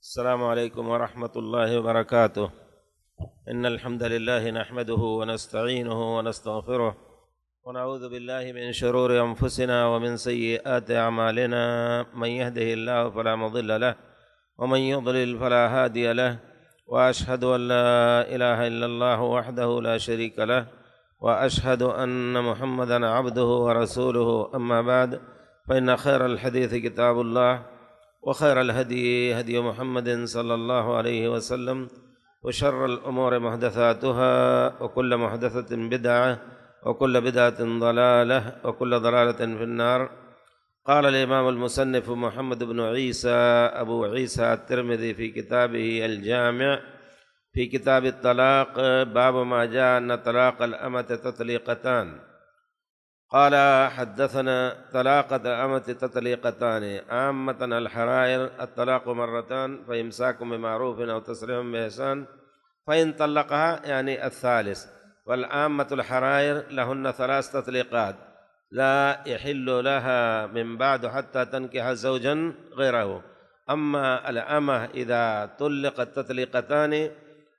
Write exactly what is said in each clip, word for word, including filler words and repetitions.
السلام عليكم ورحمة الله وبركاته. إن الحمد لله نحمده ونستعينه ونستغفره ونعوذ بالله من شرور أنفسنا ومن سيئات أعمالنا. من يهده الله فلا مضل له ومن يضلل فلا هادي له، وأشهد أن لا إله إلا الله وحده لا شريك له، وأشهد أن محمدا عبده ورسوله. أما بعد، فإن خير الحديث كتاب الله، وخير الهدي هدي محمد صلى الله عليه وسلم، وشر الأمور محدثاتها، وكل محدثة بدعة، وكل بدعة ضلالة، وكل ضلالة في النار. قال الإمام المصنف محمد بن عيسى أبو عيسى الترمذي في كتابه الجامع في كتاب الطلاق، باب ما جاء أن طلاق الأمة تطليقتان. قال: حدثنا: طلاقة الأمة تطليقتان، عامة الحرائر الطلاق مرتان، فإمساك بمعروف أو تسريح بإحسان، فإن طلقها يعني الثالث. والعامة الحرائر لهن ثلاث تطليقات لا يحل لها من بعد حتى تنكح زوجا غيره. أما الأمة إذا طلقت تطليقتان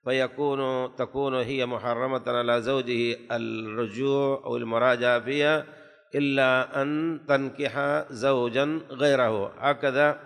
فيكون تكون هي محرمة على زوجه الرجوع أو المراجعة فيها إلا أن تنكح زوجا غيره. هكذا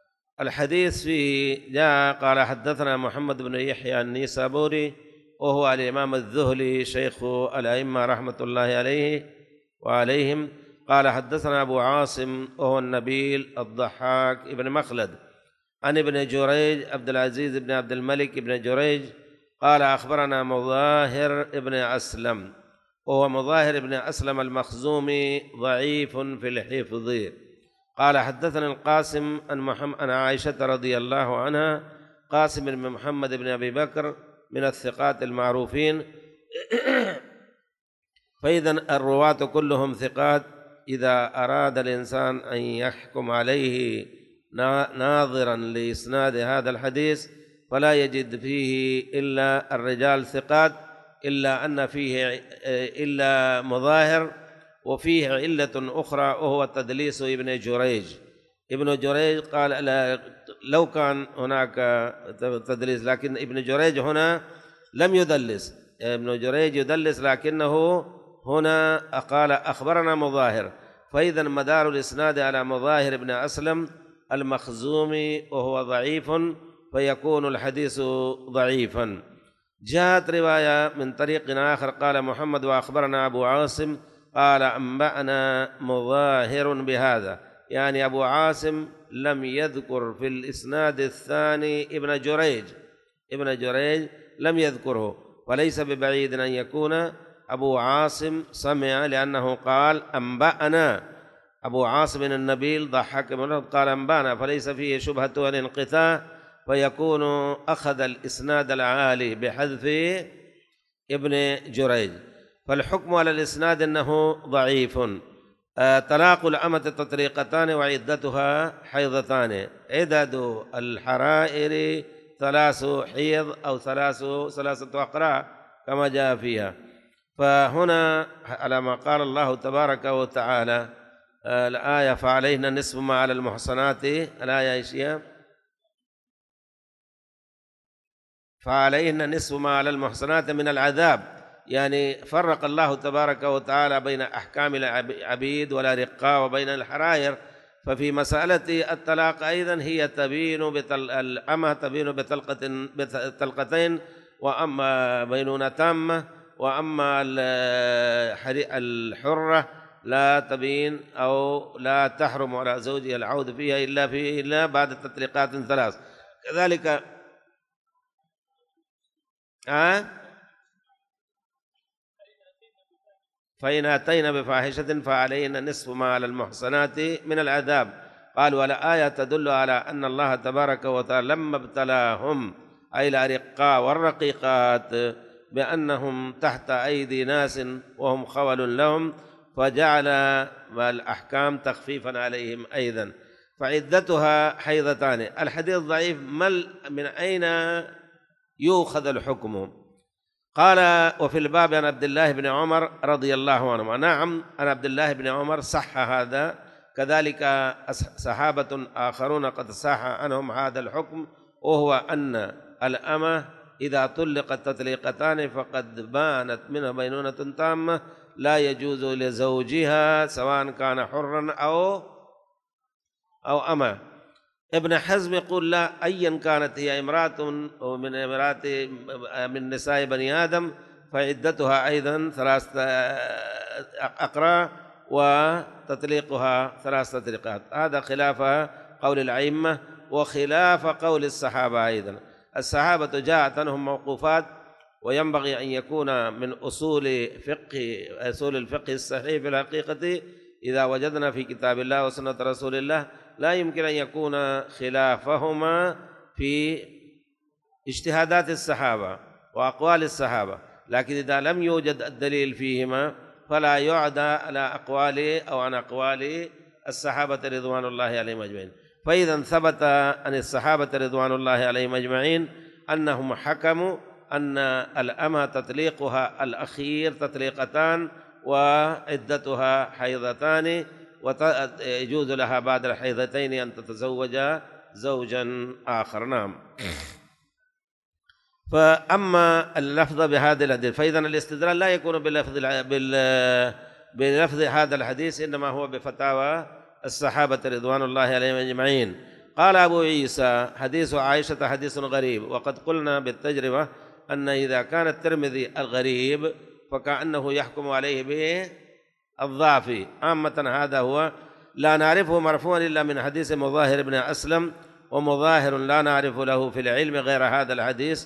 الحديث فيه جاء. قال: حدثنا محمد بن يحيى النيسابوري، وهو الإمام الذهلي شيخ الأئمة رحمة الله عليه وعليهم. قال: حدثنا أبو عاصم، وهو النبيل الضحاك ابن مخلد، عن ابن جريج عبد العزيز بن عبد الملك بن جريج قال: أخبرنا مظاهر ابن أسلم، وهو مظاهر ابن أسلم المخزومي ضعيف في الحفظ. قال: حدثنا القاسم عن محمد عن عائشة رضي الله عنها. قاسم بن محمد بن أبي بكر من الثقات المعروفين. فإذا الرواة كلهم ثقات. إذا أراد الإنسان أن يحكم عليه ناظرا لإسناد هذا الحديث فلا يجد فيه إلا الرجال ثقات، إلا أن فيه إلا مظاهر، وفيه علة أخرى وهو تدليس ابن جريج. ابن جريج قال لو كان هناك تدليس، لكن ابن جريج هنا لم يدلس. ابن جريج يدلس، لكنه هنا قال: أخبرنا مظاهر. فإذا مدار الإسناد على مظاهر ابن أسلم المخزومي، وهو ضعيف، فيكون الحديث ضعيفا. جاءت رواية من طريق آخر قال محمد: وأخبرنا أبو عاصم قال: أنبأنا مظاهر بهذا، يعني أبو عاصم لم يذكر في الإسناد الثاني ابن جريج، ابن جريج لم يذكره، وليس ببعيد أن يكون أبو عاصم سمع، لأنه قال: أنبأنا. أبو عاصم النبيل ضحك منه قال: أنبأنا، فليس فيه شبهة الانقطاع، فيكون أخذ الإسناد العالي بحذف ابن جريج. فالحكم على الإسناد أنه ضعيف. طلاق الأمة تطليقتان وعدتها حيضتان. عدد الحرائر ثلاث حيض أو ثلاث ثلاثة أقراء كما جاء فيها. فهنا على ما قال الله تبارك وتعالى الآية: فعلينا نصف ما على المحصنات. الآية إيش هي؟ فعلينا نصف ما على المحصنات من العذاب. يعني فرق الله تبارك وتعالى بين أحكام العبيد والأرقاء وبين الحرائر. ففي مسألة الطلاق أيضا هي تبين بتل... الأمة تبين بطلقة بطلقتين، وأما بينونة تامة، وأما الحرة لا تبين أو لا تحرم على زوجها العود فيها إلا في إلا بعد تطليقات ثلاث. كذلك أه؟ فإن أتينا بفاحشة فعلينا نصف ما على المحصنات من العذاب. قال: ولا آية تدل على أن الله تبارك وتعالى لما ابتلاهم، أي الأرقاء والرقيقات، بأنهم تحت أيدي ناس وهم خول لهم، فجعل الأحكام تخفيفا عليهم أيضا. فعدتها حيضتان. الحديث ضعيف. من أين يؤخذ الحكم؟ قال: وفي الباب عن عبد الله بن عمر رضي الله عنه. نعم، عن عبد الله بن عمر صح هذا. كذلك صحابة آخرون قد صح عنهم هذا الحكم، وهو أن الأمة إذا طلقت تطليقتان فقد بانت منها بينونة تامة لا يجوز لزوجها سواء كان حرا أو أو أمة. ابن حزم يقول لا، أيا كانت هي امرأة من امرأة من نساء بني آدم فعدتها أيضا ثلاثة أقراء وتطليقها ثلاث تطليقات. هذا خلاف قول الأئمة وخلاف قول الصحابة أيضا. الصحابة جاءت عنهم موقوفات، وينبغي أن يكون من أصول فقه أصول الفقه الصحيح في الحقيقة إذا وجدنا في كتاب الله وسنة رسول الله لا يمكن أن يكون خلافهما في اجتهادات الصحابة وأقوال الصحابة، لكن إذا لم يوجد الدليل فيهما فلا يعدى على أقوال أو عن أقوال الصحابة رضوان الله عليهم أجمعين. فإذا ثبت عن الصحابة رضوان الله عليهم أجمعين أنهم حكموا أن الأمة تطليقها الأخير تطليقتان وعدتها حيضتان، ويجوز لها بعد الحيضتين أن تتزوج زوجا آخر. نعم. فأما اللفظ بهذا الحديث فإذا الاستدلال لا يكون بلفظ بلفظ هذا الحديث، إنما هو بفتاوى الصحابة رضوان الله عليهم أجمعين. قال أبو عيسى حديث عائشة حديث غريب، وقد قلنا بالتجربة أن إذا كان الترمذي الغريب فكأنه يحكم عليه به الضعف عامة. هذا هو لا نعرفه مرفوعا إلا من حديث مظاهر بن أسلم، ومظاهر لا نعرف له في العلم غير هذا الحديث،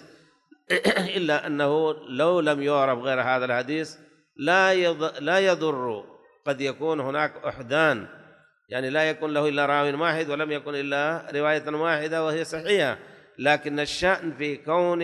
إلا أنه لو لم يعرف غير هذا الحديث لا لا يضر، قد يكون هناك أحدان، يعني لا يكون له إلا راوي واحد ولم يكن إلا رواية واحدة وهي صحيحة، لكن الشأن في كون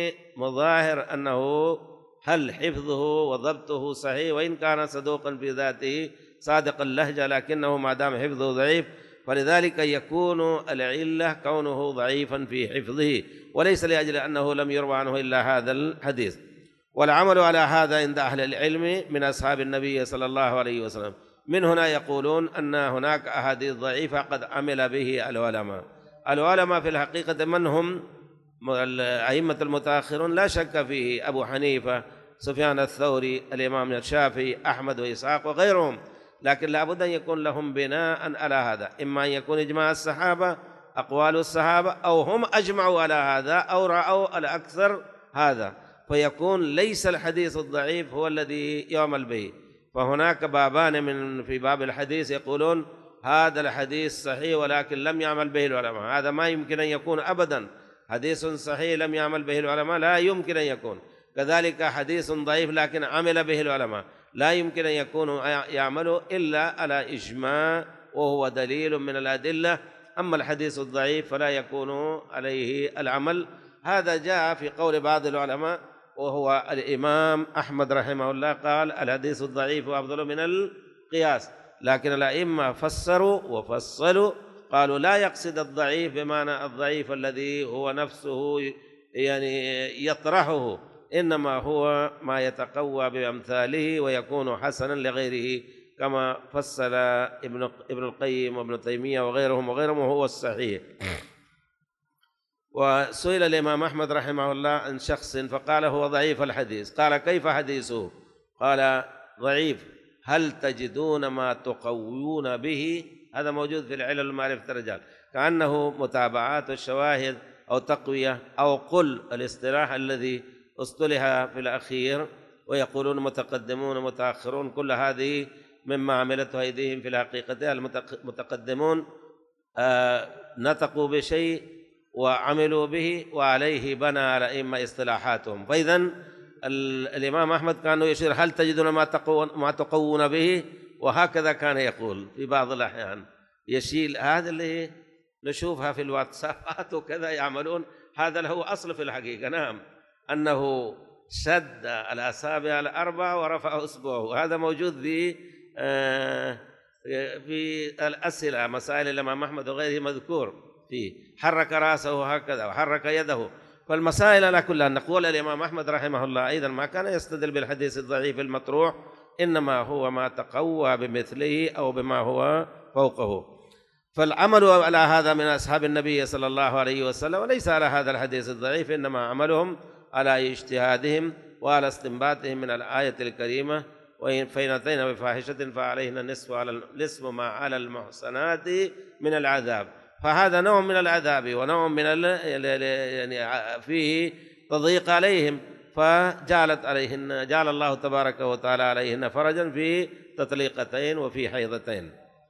مظاهر أنه هل حفظه وضبطه صحيح، وإن كان صدوقا في ذاته صادق اللهجة لكنه ما دام حفظه ضعيف، فلذلك يكون العلة كونه ضعيفا في حفظه، وليس لأجل أنه لم يروى عنه إلا هذا الحديث. والعمل على هذا عند أهل العلم من أصحاب النبي صلى الله عليه وسلم. من هنا يقولون أن هناك أحاديث ضعيفة قد عمل به العلماء. العلماء في الحقيقة من هم؟ الأئمة المتأخرون لا شك فيه، أبو حنيفة، سفيان الثوري، الإمام الشافعي، أحمد وإسحاق وغيرهم، لكن لابد أن يكون لهم بناء على هذا، إما أن يكون إجماع الصحابة أقوال الصحابة أو هم أجمعوا على هذا أو رأوا على أكثر هذا، فيكون ليس الحديث الضعيف هو الذي يعمل به. فهناك بابان من في باب الحديث يقولون هذا الحديث صحيح ولكن لم يعمل به العلماء، هذا ما يمكن أن يكون أبدا. حديث صحيح لم يعمل به العلماء لا يمكن أن يكون. كذلك حديث ضعيف لكن عمل به العلماء لا يمكن أن يكون يعمل إلا على إجماع وهو دليل من الأدلة. أما الحديث الضعيف فلا يكون عليه العمل. هذا جاء في قول بعض العلماء وهو الإمام أحمد رحمه الله، قال الحديث الضعيف أفضل من القياس، لكن الأئمة فسروا وفصلوا، قالوا لا يقصد الضعيف بمعنى الضعيف الذي هو نفسه يعني يطرحه، إنما هو ما يتقوى بأمثاله ويكون حسنا لغيره، كما فصل ابن ابن القيم وابن تيمية وغيرهم وغيرهم، وهو الصحيح. وسئل الإمام أحمد رحمه الله عن شخص فقال هو ضعيف الحديث، قال كيف حديثه؟ قال ضعيف، هل تجدون ما تقوون به؟ هذا موجود في العلل ومعرفة الرجال، كأنه متابعات الشواهد أو تقوية أو قل الاصطلاح الذي اصطلح في الأخير، ويقولون متقدمون ومتأخرون، كل هذه مما عملته أيديهم في الحقيقة. المتقدمون آه نطقوا بشيء وعملوا به وعليه بنى على إما اصطلاحاتهم. فإذا الإمام أحمد كان يشير هل تجدون ما تقوون به، وهكذا كان يقول في بعض الأحيان، يشيل هذا اللي نشوفها في الواتسابات وكذا يعملون، هذا له أصل في الحقيقة. نعم، أنه شد الأصابع الأربع ورفع أصبعه، هذا موجود في في الأسئلة مسائل الإمام أحمد وغيره مذكور فيه، حرك رأسه هكذا وحرك يده. فالمسائل على كلها نقول الإمام أحمد رحمه الله أيضا ما كان يستدل بالحديث الضعيف المطروح، إنما هو ما تقوى بمثله أو بما هو فوقه. فالعمل على هذا من أصحاب النبي صلى الله عليه وسلم، وليس على هذا الحديث الضعيف، إنما عملهم على اجتهادهم وعلى استنباطهم من الآية الكريمة: فإن أتينا بفاحشة فعليهن نصف على نصف ما على المحصنات من العذاب. فهذا نوع من العذاب ونوع من يعني فيه تضييق عليهم، فجعلت عليهن جعل الله تبارك وتعالى عليهن فرجا في تطليقتين وفي حيضتين.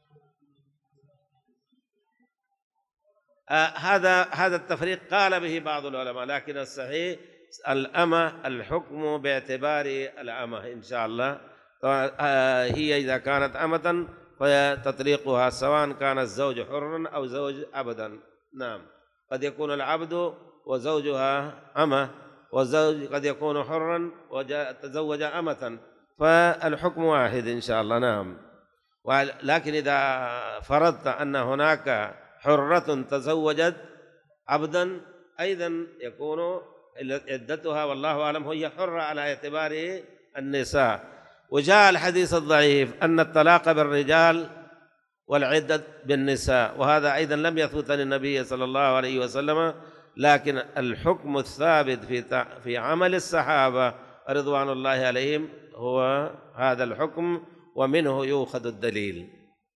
آه هذا هذا التفريق قال به بعض العلماء، لكن الصحيح الأمة الحكم باعتبار الأمة إن شاء الله. آه هي إذا كانت أمة فتطليقها سواء كان الزوج حرا أو زوج عبدا. نعم، قد يكون العبد وزوجها أمة، والزوج قد يكون حرا وتزوج أمة، فالحكم واحد إن شاء الله. نعم، لكن إذا فرضت أن هناك حرة تزوجت عبدا أيضا يكون عدتها والله أعلم هي حرة على اعتبار النساء. وجاء الحديث الضعيف أن الطلاق بالرجال والعدة بالنساء، وهذا أيضا لم يثبت للنبي صلى الله عليه وسلم، لكن الحكم الثابت في في عمل الصحابة رضوان الله عليهم هو هذا الحكم، ومنه يؤخذ الدليل.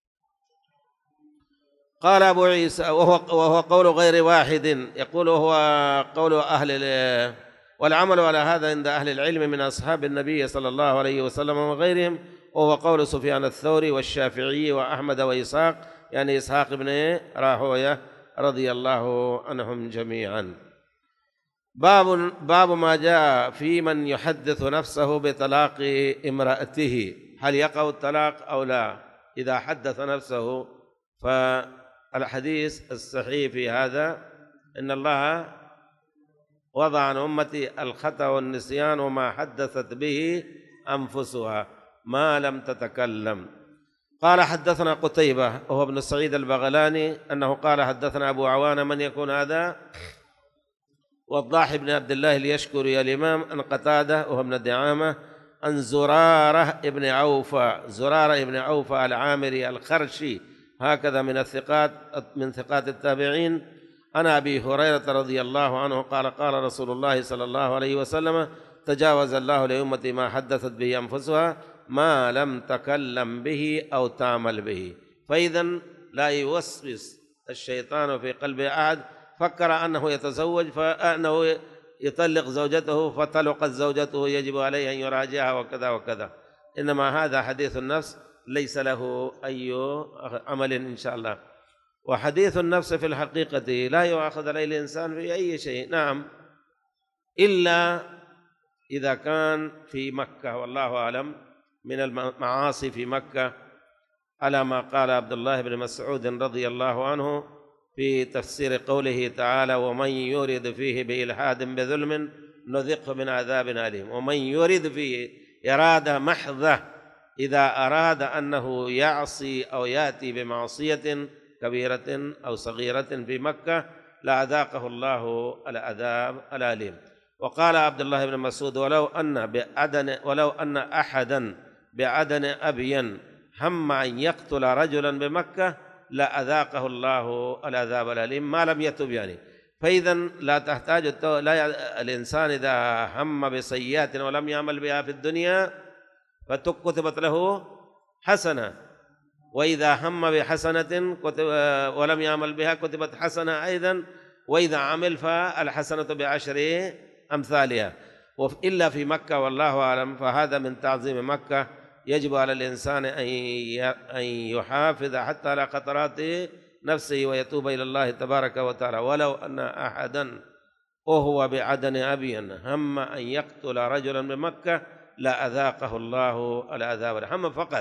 قال أبو عيسى وهو, وهو قول غير واحد، يقول هو قول أهل والعمل على هذا عند أهل العلم من أصحاب النبي صلى الله عليه وسلم وغيرهم، وهو قول سفيان الثوري والشافعي وأحمد وإسحاق، يعني إسحاق بن راهوية رضي الله عنهم جميعا. باب باب ما جاء في من يحدث نفسه بطلاق امرأته، هل يقع الطلاق أو لا إذا حدث نفسه؟ فالحديث الصحيح في هذا إن الله وضع عن أمتي الخطأ والنسيان وما حدثت به أنفسها ما لم تتكلم. قال حدثنا قتيبة وهو ابن سعيد البغلاني أنه قال حدثنا أبو عوانة، من يكون هذا؟ وضاح بن عبد الله اليشكري الإمام، أن قتادة وهو ابن دعامة، أن زرارة ابن عوفة زرارة ابن عوفة العامري الخرشي، هكذا من الثقات من ثقات التابعين، عن أبي هريرة رضي الله عنه قال قال رسول الله صلى الله عليه وسلم: تجاوز الله لأمتي ما حدثت به أنفسها ما لم تكلم به أو تعمل به. فإذا لا يوسوس الشيطان في قلب أحد فكر أنه يتزوج فأنه يطلق زوجته فطلقت زوجته يجب عليه أن يراجعها وكذا وكذا، إنما هذا حديث النفس ليس له أي عمل إن شاء الله. وحديث النفس في الحقيقة لا يؤاخذ عليه الإنسان في أي شيء، نعم، إلا إذا كان في مكة، والله أعلم، من المعاصي في مكة، على ما قال عبد الله بن مسعود رضي الله عنه في تفسير قوله تعالى: ومن يرد فيه بإلحاد بظلم نذقه من عذاب أليم. ومن يرد فيه إرادة محضة، إذا أراد أنه يعصي أو يأتي بمعصية كبيرة أو صغيرة في مكة لأذاقه الله العذاب الأليم. وقال عبد الله بن مسعود: ولو أن بعدن ولو أن أحدا بعدن أبين هم أن يقتل رجلا بمكة لأذاقه الله العذاب الأليم ما لم يتب يعني. فإذا لا تحتاج لا الإنسان إذا هم بسيئات ولم يعمل بها في الدنيا فكتبت له حسنة، وإذا هم بحسنة ولم يعمل بها كتبت حسنة أيضا، وإذا عمل فالحسنة بعشر أمثالها. إلا في مكة والله أعلم، فهذا من تعظيم مكة، يجب على الإنسان أن يحافظ حتى على قطرات نفسه ويتوب إلى الله تبارك وتعالى. ولو أن أحدا وهو بعدن أبي هم أن يقتل رجلا بمكة لأذاقه الله العذاب الهم فقط.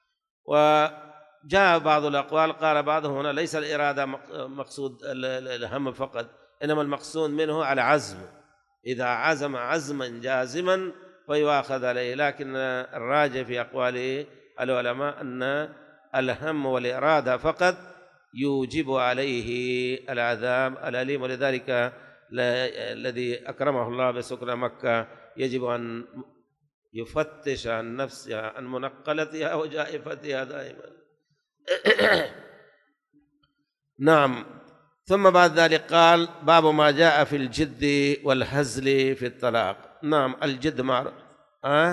وجاء بعض الأقوال قال بعضهم هنا ليس الإرادة مقصود الهم فقط، إنما المقصود منه العزم، إذا عزم عزما جازما فيؤاخذ عليه. لكن الراجح في أقوال العلماء أن الهم والإرادة فقط يوجب عليه العذاب الأليم، ولذلك الذي أكرمه الله بسكن مكة يجب أن يفتش عن نفسها عن منقلتها وجائفتها دائما. نعم. ثم بعد ذلك قال باب ما جاء في الجد والهزل في الطلاق. نعم، الجد معروف. أه؟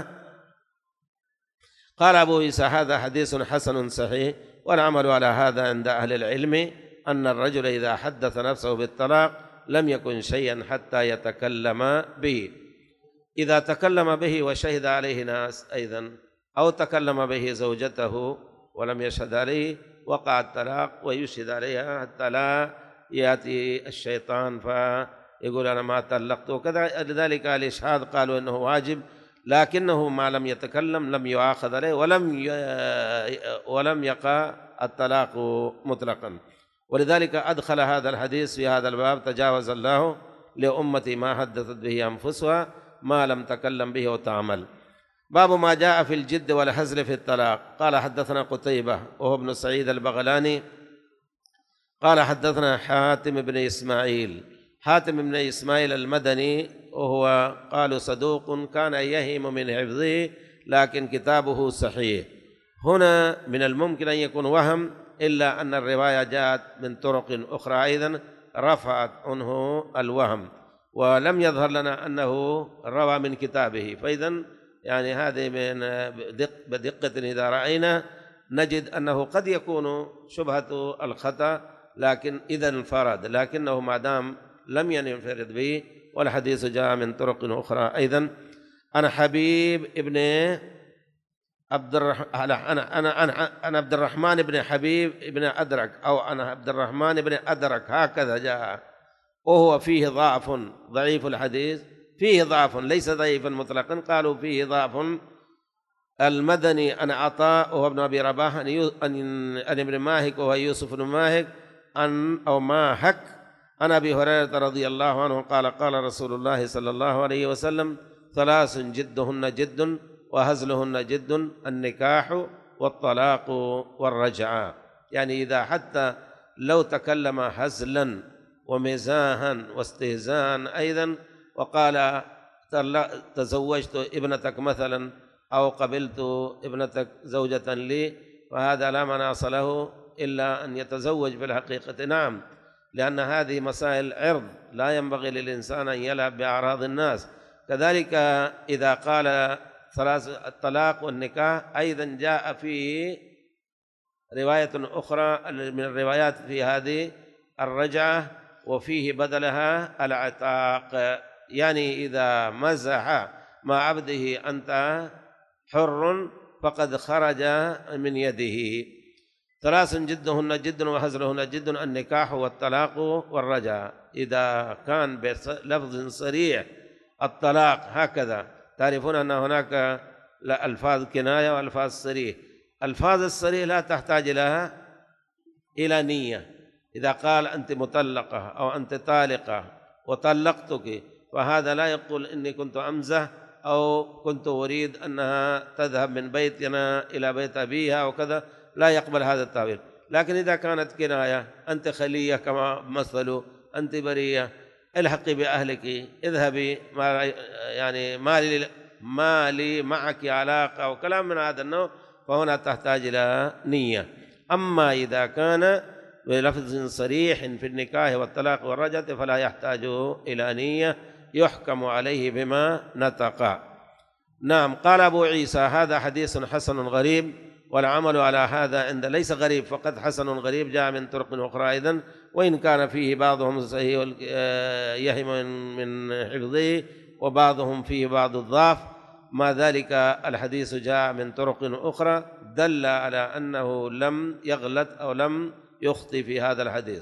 قال أبو عيسى هذا حديث حسن صحيح، والعمل على هذا عند أهل العلم أن الرجل إذا حدث نفسه بالطلاق لم يكن شيئا حتى يتكلم به. إذا تكلم به وشهد عليه ناس أيضا، أو تكلم به زوجته ولم يشهد عليه، وقع الطلاق ويشهد عليها حتى لا يأتي الشيطان فيقول أنا ما طلقت وكذا. لذلك الإشهاد قالوا إنه واجب، لكنه ما لم يتكلم لم يؤاخذ عليه ولم ولم يقع الطلاق مطلقا. ولذلك أدخل هذا الحديث في هذا الباب: تجاوز الله لأمتي ما حدثت به أنفسها ما لم تكلم به وتعمل. باب ما جاء في الجد والهزل في الطلاق. قال حدثنا قتيبة وهو ابن سعيد البغلاني قال حدثنا حاتم بن إسماعيل. حاتم بن إسماعيل المدني وهو قالوا صدوق كان يهم من حفظه، لكن كتابه صحيح. هنا من الممكن أن يكون وهم، إلا أن الرواية جاءت من طرق أخرى أيضا رفعت عنه الوهم، ولم يظهر لنا أنه روى من كتابه. فإذا يعني هذه من بدق بدقة إذا رأينا نجد أنه قد يكون شبهة الخطأ، لكن إذا انفرد، لكنه ما دام لم ينفرد به والحديث جاء من طرق أخرى أيضا. أنا حبيب ابن عبد الرحمن أنا أنا أنا أنا عبد الرحمن بن حبيب بن أدرك، أو أنا عبد الرحمن بن أدرك، هكذا جاء، وهو فيه ضعف، ضعيف الحديث، فيه ضعف ليس ضعيفا مطلقا، قالوا فيه ضعف. المدني أنا عطاء وهو ابن أبي رباح أن ابن ماهك وهو يوسف بن ماهك أن أو ماهك عن أبي هريرة رضي الله عنه قال قال رسول الله صلى الله عليه وسلم: ثلاث جدهن جد وهزلهن جد، النكاح والطلاق والرجعة. يعني إذا حتى لو تكلم هزلا ومزاحا واستهزاء أيضا وقال تزوجت ابنتك مثلا أو قبلت ابنتك زوجة لي، فهذا لا مناص له إلا أن يتزوج بالحقيقة. نعم، لأن هذه مسائل عرض، لا ينبغي للإنسان أن يلعب بأعراض الناس. كذلك إذا قال ثلاث الطلاق والنكاح أيضا جاء فيه رواية أخرى من الروايات في هذه الرجعة، وفيه بدلها العتاق. يعني إذا مزح مع عبده أنت حر فقد خرج من يده. ثلاث جدهن جد وهزلهن جد، النكاح والطلاق والرجعة. إذا كان بلفظ صريح الطلاق هكذا، تعرفون أن هناك ألفاظ كناية وألفاظ صريح. ألفاظ الصريح لا تحتاج لها إلى نية. إذا قال أنت مطلقة أو أنت طالقة وطلقتك، فهذا لا يقول إني كنت أمزح أو كنت أريد أنها تذهب من بيتنا إلى بيت أبيها وكذا، لا يقبل هذا التعبير. لكن إذا كانت كناية، أنت خلية كما مثلوا، أنت برية، الحقي بأهلك، اذهبي، ما يعني ما لي, ما لي معك علاقة وكلام من هذا النوع، فهنا تحتاج إلى نية. أما إذا كان بلفظ صريح في النكاح والطلاق والرجعة فلا يحتاج إلى نية، يحكم عليه بما نطق. نعم. قال أبو عيسى هذا حديث حسن غريب، والعمل على هذا عند ليس غريب فقط، حسن غريب جاء من طرق أخرى أيضا، وإن كان فيه بعضهم صحيح يهم من حفظه وبعضهم فيه بعض الضعف، ما ذلك الحديث جاء من طرق أخرى دل على أنه لم يغلط أو لم يخطئ في هذا الحديث.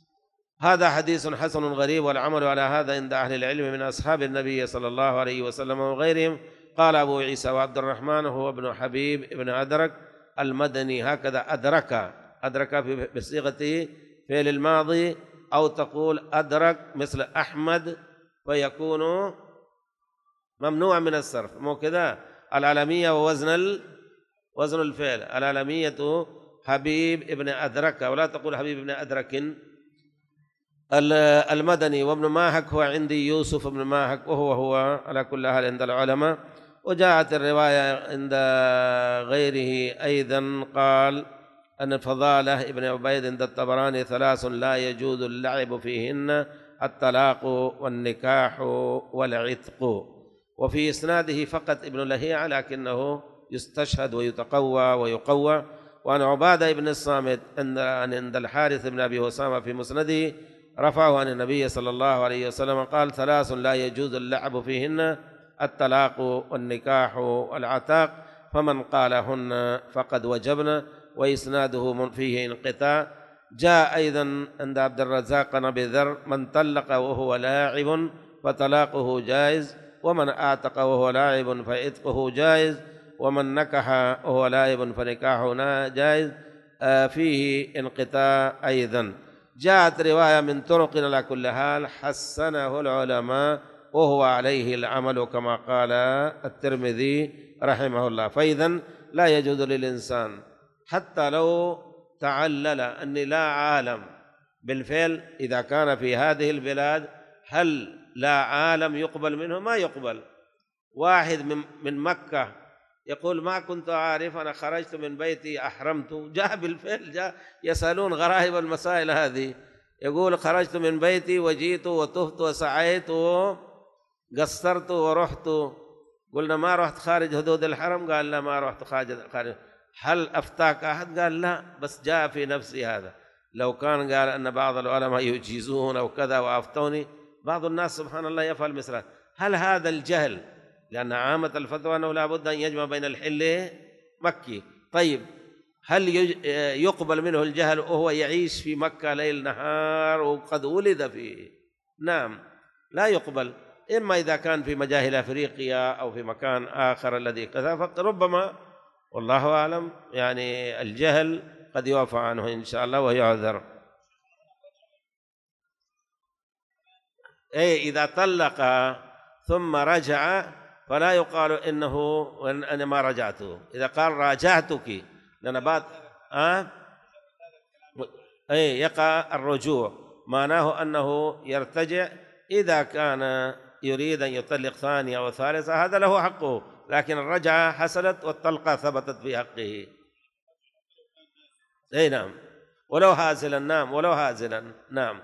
هذا حديث حسن غريب، والعمل على هذا عند أهل العلم من أصحاب النبي صلى الله عليه وسلم وغيرهم. قال أبو عيسى وعبد الرحمن هو ابن حبيب ابن أدرك المدني، هكذا أدرك، أدرك بصيغة فعل الماضي، أو تقول أدرك مثل أحمد فيكون ممنوع من الصرف، مو كذا. العالمية ووزن وزن الفعل، العالمية حبيب ابن أدرك، ولا تقول حبيب ابن أدرك. المدني. وابن ماهك هو عندي يوسف ابن ماهك، وهو هو على كل حال عند العلماء. وجاءت الرواية عند غيره أيضا قال أن فضالة ابن عبيد عند الطبراني ثلاث لا يجوز اللعب فيهن: الطلاق والنكاح والعتق. وفي إسناده فقط ابن لهيعة لكنه يستشهد ويتقوى ويقوى. وعن عبادة بن الصامت أن عند الحارث بن أبي أسامة في مسنده رفعه عن النبي صلى الله عليه وسلم قال: ثلاث لا يجوز اللعب فيهن: الطلاق والنكاح والعتاق، فمن قالهن فقد وجبن. وإسناده فيه انقطاع. جاء أيضا عند عبد الرزاق عن أبي ذر: من طلق وهو لاعب فطلاقه جائز، ومن أعتق وهو لاعب فعتقه جائز، ومن نكح وهو لاعب فنكاحه جائز. آه فيه انقطاع أيضا. جاءت رواية من طرق على كل حال حسنه العلماء وهو عليه العمل كما قال الترمذي رحمه الله. فإذا لا يجوز للإنسان حتى لو تعلل أني لا عالم بالفعل، إذا كان في هذه البلاد هل لا عالم يقبل منه؟ ما يقبل. واحد من من مكة يقول: ما كنت عارف، أنا خرجت من بيتي أحرمت. جاء بالفعل، جاء يسألون غرائب المسائل هذه، يقول: خرجت من بيتي وجيت وطفت وسعيت وقصرت ورحت. قلنا: ما رحت خارج حدود الحرم؟ قال: لا، ما رحت خارج. هل أفتاك أحد؟ قال: لا، بس جاء في نفسي هذا. لو كان قال أن بعض العلماء يجيزون أو كذا وأفتوني، بعض الناس سبحان الله يفعل مثله. هل هذا الجهل؟ لأن عامة الفتوى أنه لا بد أن يجمع بين الحل مكي. طيب، هل يقبل منه الجهل وهو يعيش في مكة ليل نهار وقد ولد فيه؟ نعم، لا يقبل. إما إذا كان في مجاهل أفريقيا أو في مكان آخر الذي كذا، فربما والله أعلم يعني الجهل قد يعفى عنه إن شاء الله ويعذر. أي إذا طلق ثم رجع فلا يقال إنه أنا ما رجعته. إذا قال راجعتك لأن بعد أه؟ أي يقع الرجوع، معناه أنه يرتجع. إذا كان يريد أن يطلق ثانية أو ثالثة هذا له حقه، لكن الرجعة حصلت والطلقة ثبتت في حقه. أي نعم، ولو هازلا. نعم، ولو هازلا. نعم.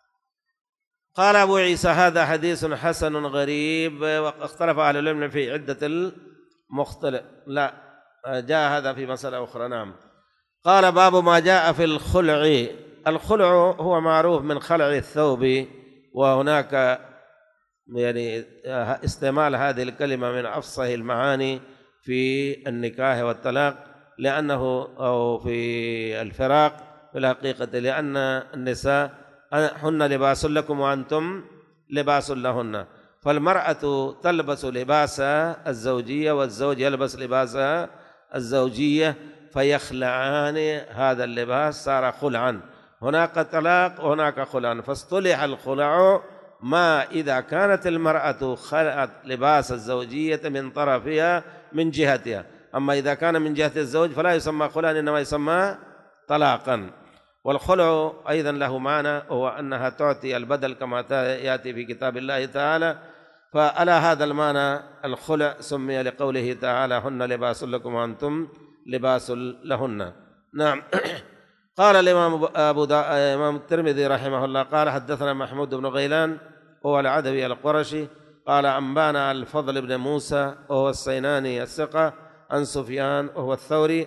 قال أبو عيسى: هذا حديث حسن غريب، واختلف أهل العلم في عدة المختلف. لا، جاء هذا في مسألة أخرى. نعم. قال: باب ما جاء في الخلع. الخلع هو معروف من خلع الثوب، وهناك يعني استعمال هذه الكلمة من أفصح المعاني في النكاح والطلاق، لأنه أو في الفراق في الحقيقة، لأن النساء هن لباس لكم وأنتم لباس لهن. فالمرأة تلبس لباس الزوجية والزوج يلبس لباس الزوجية، فيخلعان هذا اللباس، صار خلعا. هناك طلاق وهناك خلعا. فاصطلح الخلع ما إذا كانت المرأة خلعت لباس الزوجية من طرفها من جهتها. أما إذا كان من جهة الزوج فلا يسمى خلعا، إنما يسمى طلاقا. والخلع أيضا له معنى، هو أنها تعطي البدل كما يأتي في كتاب الله تعالى. فعلى هذا المعنى الخلع سمي لقوله تعالى: هن لباس لكم وأنتم لباس لهن. نعم. قال الإمام أبو دا... إمام الترمذي رحمه الله قال: حدثنا محمود بن غيلان هو العدوي القرشي قال: أنبانا الفضل بن موسى وهو السيناني الثقة عن سفيان وهو الثوري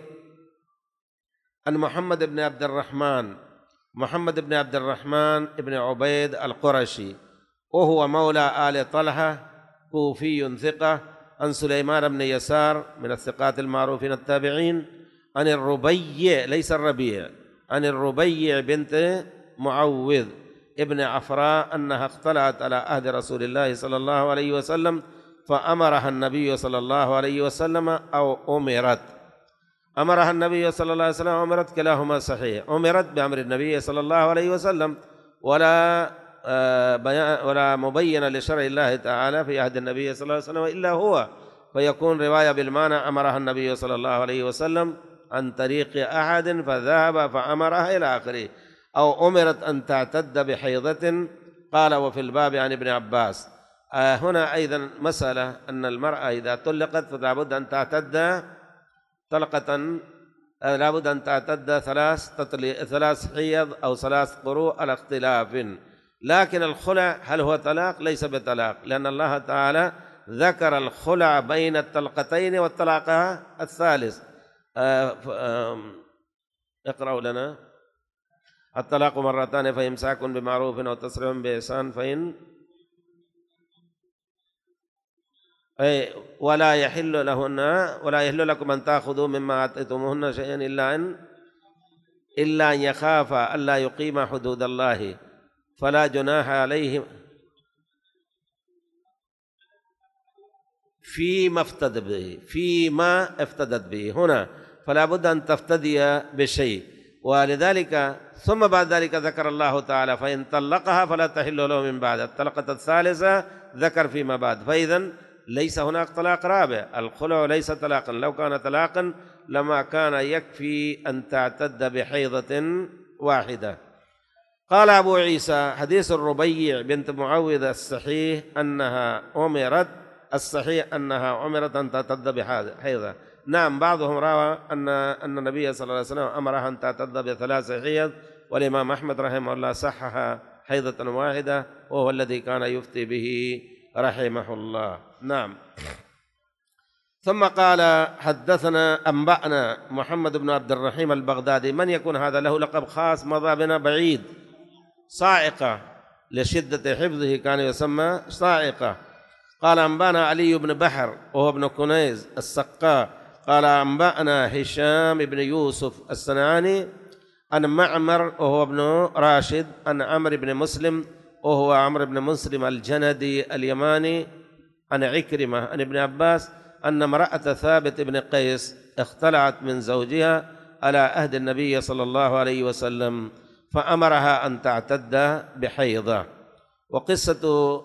عن محمد بن عبد الرحمن محمد بن عبد الرحمن بن عبيد القرشي وهو مولى آل طلحة كوفي ثقة عن سليمان بن يسار من الثقات المعروفين التابعين عن الربيع ليس الربيع عن الربيع بنت معوذ ابن عفراء أنها اختلعت على عهد رسول الله صلى الله عليه وسلم فأمرها النبي صلى الله عليه وسلم أو أمرت أمرها النبي صلى الله عليه وسلم أمرت، كلاهما صحيح. أمرت بأمر النبي صلى الله عليه وسلم، ولا ولا مبين لشرع الله تعالى في عهد النبي صلى الله عليه وسلم إلا هو، فيكون رواية بالمعنى أمرها النبي صلى الله عليه وسلم عن طريق أحد فذهب فأمرها إلى آخره. أو أمرت أن تعتد بحيضة. قال: وفي الباب عن ابن عباس. آه هنا أيضا مسألة أن المرأة إذا طلقت فلا بد أن تعتد طلقة لابد أن تعتد ثلاث ثلاث حيض أو ثلاث قروء على اختلاف. لكن الخلع هل هو طلاق؟ ليس بطلاق، لأن الله تعالى ذكر الخلع بين الطلقتين والطلاق الثالث. اقرأوا لنا. الطلاق مرتان فإمساك بمعروف أو تسريح بإحسان فإن أي ولا يحل لهن ولا يحل لكم أن تأخذوا مما آتيتموهن شيئا إلا أن إلا أن يخافا ألا يقيما حدود الله فلا جناح عليهم فيما افتدت به فيما افتدت به هنا، فلا بد أن تفتدي بشيء. ولذلك ثم بعد ذلك ذكر الله تعالى فإن طلقها فلا تحل له من بعد. الطلقة الثالثة ذكر فيما بعد، فإذا ليس هناك طلاق رابع. الخلع ليس طلاقا، لو كان طلاقا لما كان يكفي أن تعتد بحيضة واحدة. قال أبو عيسى حديث الربيع بنت معوذ الصحيح أنها أمرت الصحيح أنها أمرت أن تعتد بحيضة. نعم، بعضهم روى أن أن النبي صلى الله عليه وسلم أمرها أن تعتد بثلاث حيض، والإمام أحمد رحمه الله صحح حيضة واحدة وهو الذي كان يفتي به رحمه الله. نعم. ثم قال حدثنا أنبأنا محمد بن عبد الرحيم البغدادي. من يكون هذا؟ له لقب خاص مضى بنا بعيد، صاعقة، لشدة حفظه كان يسمى صاعقة. قال أنبأنا علي بن بحر وهو ابن كنيز السقاء قال أنبأنا هشام بن يوسف الصنعاني عن معمر وهو ابن راشد عن عمرو بن مسلم وهو عمرو بن مسلم الجندي اليماني عن عكرمة عن ابن عباس أن امرأة ثابت بن قيس اختلعت من زوجها على عهد النبي صلى الله عليه وسلم فأمرها أن تعتد بحيضة. وقصة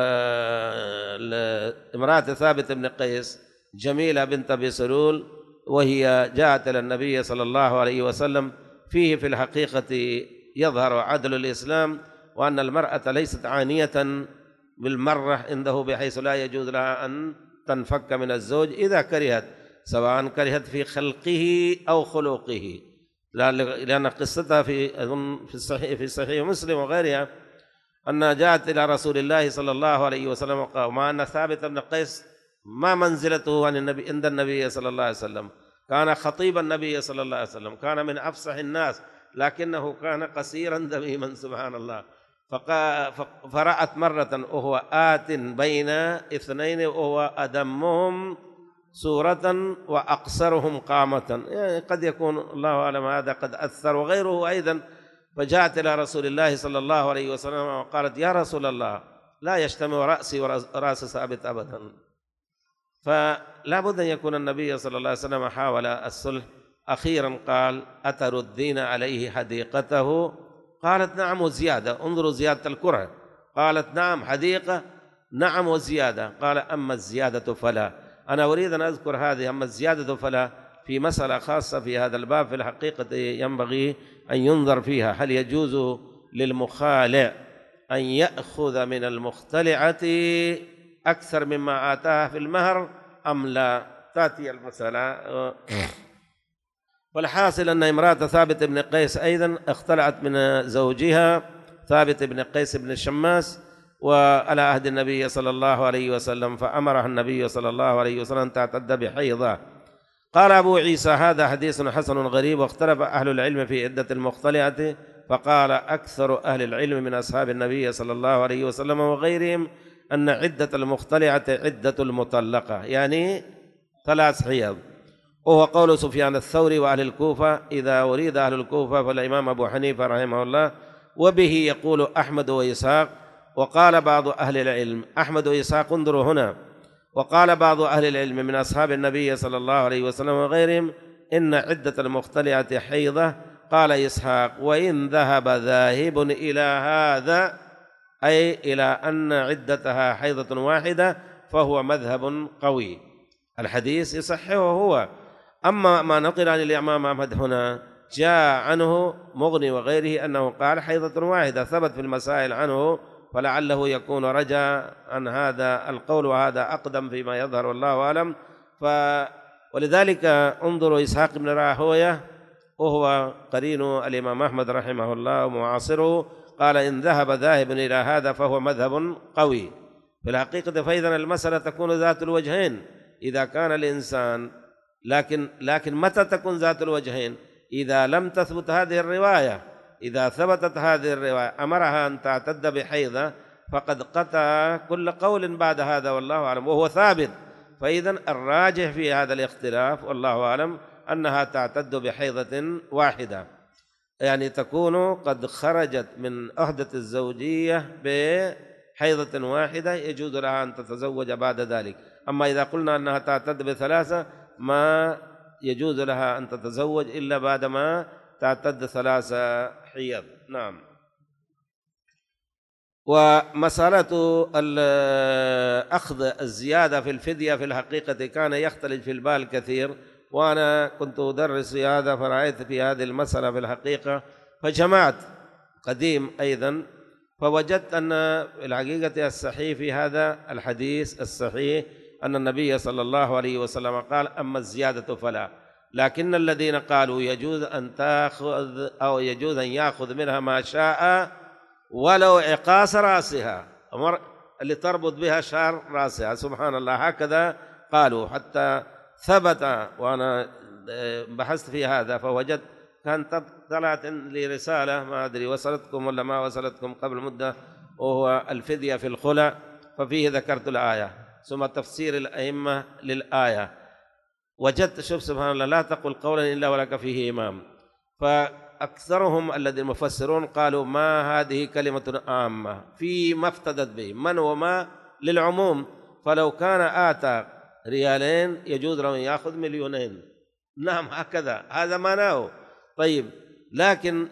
امرأة ثابت بن قيس جميلة بنت أبي سلول، وهي جاءت إلى النبي صلى الله عليه وسلم. فيه في الحقيقة يظهر عدل الإسلام، وأن المرأة ليست عانية بالمرة عنده بحيث لا يجوز لها أن تنفك من الزوج إذا كرهت، سواء كرهت في خلقه أو خلقه، لأن قصتها في في الصحيح في صحيح مسلم وغيرها أنها جاءت إلى رسول الله صلى الله عليه وسلم وقال، ومع أن ثابت بن قيس ما منزلته عن النبي عند النبي صلى الله عليه وسلم، كان خطيب النبي صلى الله عليه وسلم، كان من أفصح الناس، لكنه كان قصيرا دميما سبحان الله. فرأت مرة وهو آت بين اثنين وهو أدمهم سورة وأقصرهم قامة، يعني قد يكون الله أعلم هذا قد أثر وغيره أيضا. فجاءت إلى رسول الله صلى الله عليه وسلم وقالت يا رسول الله لا يجتمع رأسي ورأس ثابت أبدا. فلا بد أن يكون النبي صلى الله عليه وسلم حاول الصلح. أخيرا قال أتردين عليه حديقته؟ قالت نعم وزيادة. انظروا زيادة الكره، قالت نعم حديقة، نعم وزيادة. قال أما الزيادة فلا. أنا أريد أن أذكر هذه، أما الزيادة فلا في مسألة خاصة في هذا الباب في الحقيقة ينبغي أن ينظر فيها. هل يجوز للمخالع أن يأخذ من المختلعة أكثر مما آتاها في المهر أم لا؟ تأتي المسألة. والحاصل أن امرأة ثابت بن قيس أيضا اختلعت من زوجها ثابت بن قيس بن الشماس وعلى عهد النبي صلى الله عليه وسلم، فأمرها النبي صلى الله عليه وسلم أن تعتد بحيضة. قال أبو عيسى هذا حديث حسن غريب، واختلف أهل العلم في عدة المختلعة، فقال أكثر أهل العلم من أصحاب النبي صلى الله عليه وسلم وغيرهم أن عدة المختلعة عدة المطلقة، يعني ثلاث حيض، وهو قول سفيان الثوري وأهل الكوفة. إذا أريد أهل الكوفة فالإمام أبو حنيفة رحمه الله، وبه يقول أحمد وإسحاق. وقال بعض أهل العلم أحمد وإسحاق انظروا هنا، وقال بعض أهل العلم من أصحاب النبي صلى الله عليه وسلم وغيرهم إن عدة المختلعة حيضة. قال إسحاق وإن ذهب ذاهب إلى هذا، أي إلى أن عدتها حيضة واحدة، فهو مذهب قوي، الحديث يصححه هو. أما ما نقل عن الإمام أحمد هنا جاء عنه مغني وغيره أنه قال حيضة واحدة، ثبت في المسائل عنه، فلعله يكون رجع عن هذا القول، وهذا أقدم فيما يظهر والله أعلم. ولذلك انظروا إسحاق بن راهويه وهو قرين الإمام أحمد رحمه الله ومعاصره، قال إن ذهب ذاهب إلى هذا فهو مذهب قوي في الحقيقة. فإذا المسألة تكون ذات الوجهين إذا كان الإنسان، لكن لكن متى تكون ذات الوجهين؟ إذا لم تثبت هذه الرواية. إذا ثبتت هذه الرواية أمرها أن تعتد بحيضة فقد قطع كل قول بعد هذا والله أعلم، وهو ثابت. فإذا الراجح في هذا الاختلاف والله أعلم أنها تعتد بحيضة واحدة، يعني تكون قد خرجت من عهدة الزوجية بحيضة واحدة يجوز لها أن تتزوج بعد ذلك. أما إذا قلنا أنها تعتد بثلاثة ما يجوز لها أن تتزوج إلا بعدما تعتد ثلاثة حيض. نعم. ومسألة أخذ الزيادة في الفدية في الحقيقة كان يختلج في البال كثير، وأنا كنت أدرس في هذا فرأيت في هذه المسألة في الحقيقة، فجمعت قديم أيضا فوجدت أن الحقيقة الصحيح في هذا الحديث الصحيح أن النبي صلى الله عليه وسلم قال أما الزيادة فلا، لكن الذين قالوا يجوز أن تأخذ أو يجوز أن يأخذ منها ما شاء ولو عقاص رأسها، اللي تربط بها شعر رأسها، سبحان الله، هكذا قالوا حتى ثبت. وأنا بحثت في هذا فوجدت كانت طلعت لي رسالة ما أدري وصلتكم ولا ما وصلتكم قبل مدة، وهو الفدية في الخلع، ففيه ذكرت الآية ثم تفسير الأئمة للآية. وجدت شوف سبحان الله لا تقل قولا إلا ولك فيه إمام. فأكثرهم الذين المفسرون قالوا ما هذه كلمة عامة فيما افتدت به من وما للعموم، فلو كان آتى ريالين يجوز له أن يأخذ مليونين. نعم هكذا هذا معناه. طيب لكن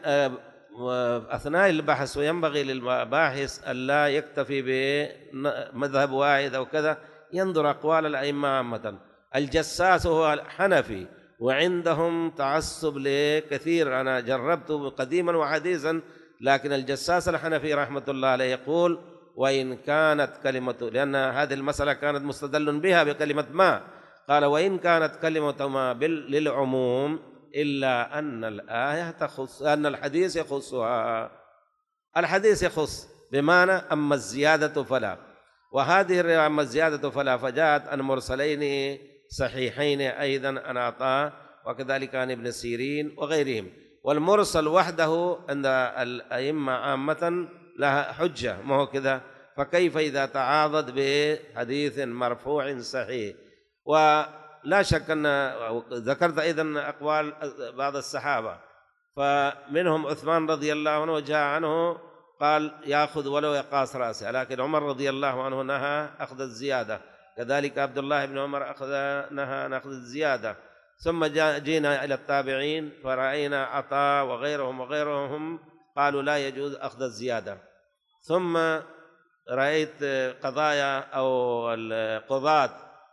أثناء البحث وينبغي للباحث ألا يكتفي بمذهب واحد أو كذا، ينظر أقوال الأئمة عامة. الجساس هو الحنفي وعندهم تعصب لكثير، أنا جربت قديما وحديثا، لكن الجساس الحنفي رحمة الله عليه يقول وإن كانت كلمة، لأن هذه المسألة كانت مستدل بها بكلمة ما، قال وإن كانت كلمة ما للعموم إلا أن الآية تخص، أن الحديث يخصها، الحديث يخص بمعنى أما الزيادة فلا. وهذه الرواية أما الزيادة فلا فجاءت عن مرسلين صحيحين أيضا عن عطاء وكذلك عن ابن سيرين وغيرهم. والمرسل وحده عند الأئمة عامة لها حجة، ما هو كذا، فكيف إذا تعاضد بحديث مرفوع صحيح؟ ولا شك أن ذكرت أيضا أقوال بعض الصحابة، فمنهم عثمان رضي الله عنه جاء عنه قال يأخذ ولو يقاس رأسه، لكن عمر رضي الله عنه نهى أخذ الزيادة، كذلك عبد الله بن عمر أخذ نهى أن أخذ الزيادة. ثم جينا إلى التابعين فرأينا عطاء وغيرهم وغيرهم قالوا لا يجوز أخذ الزيادة. ثم رأيت قضايا أو القضاة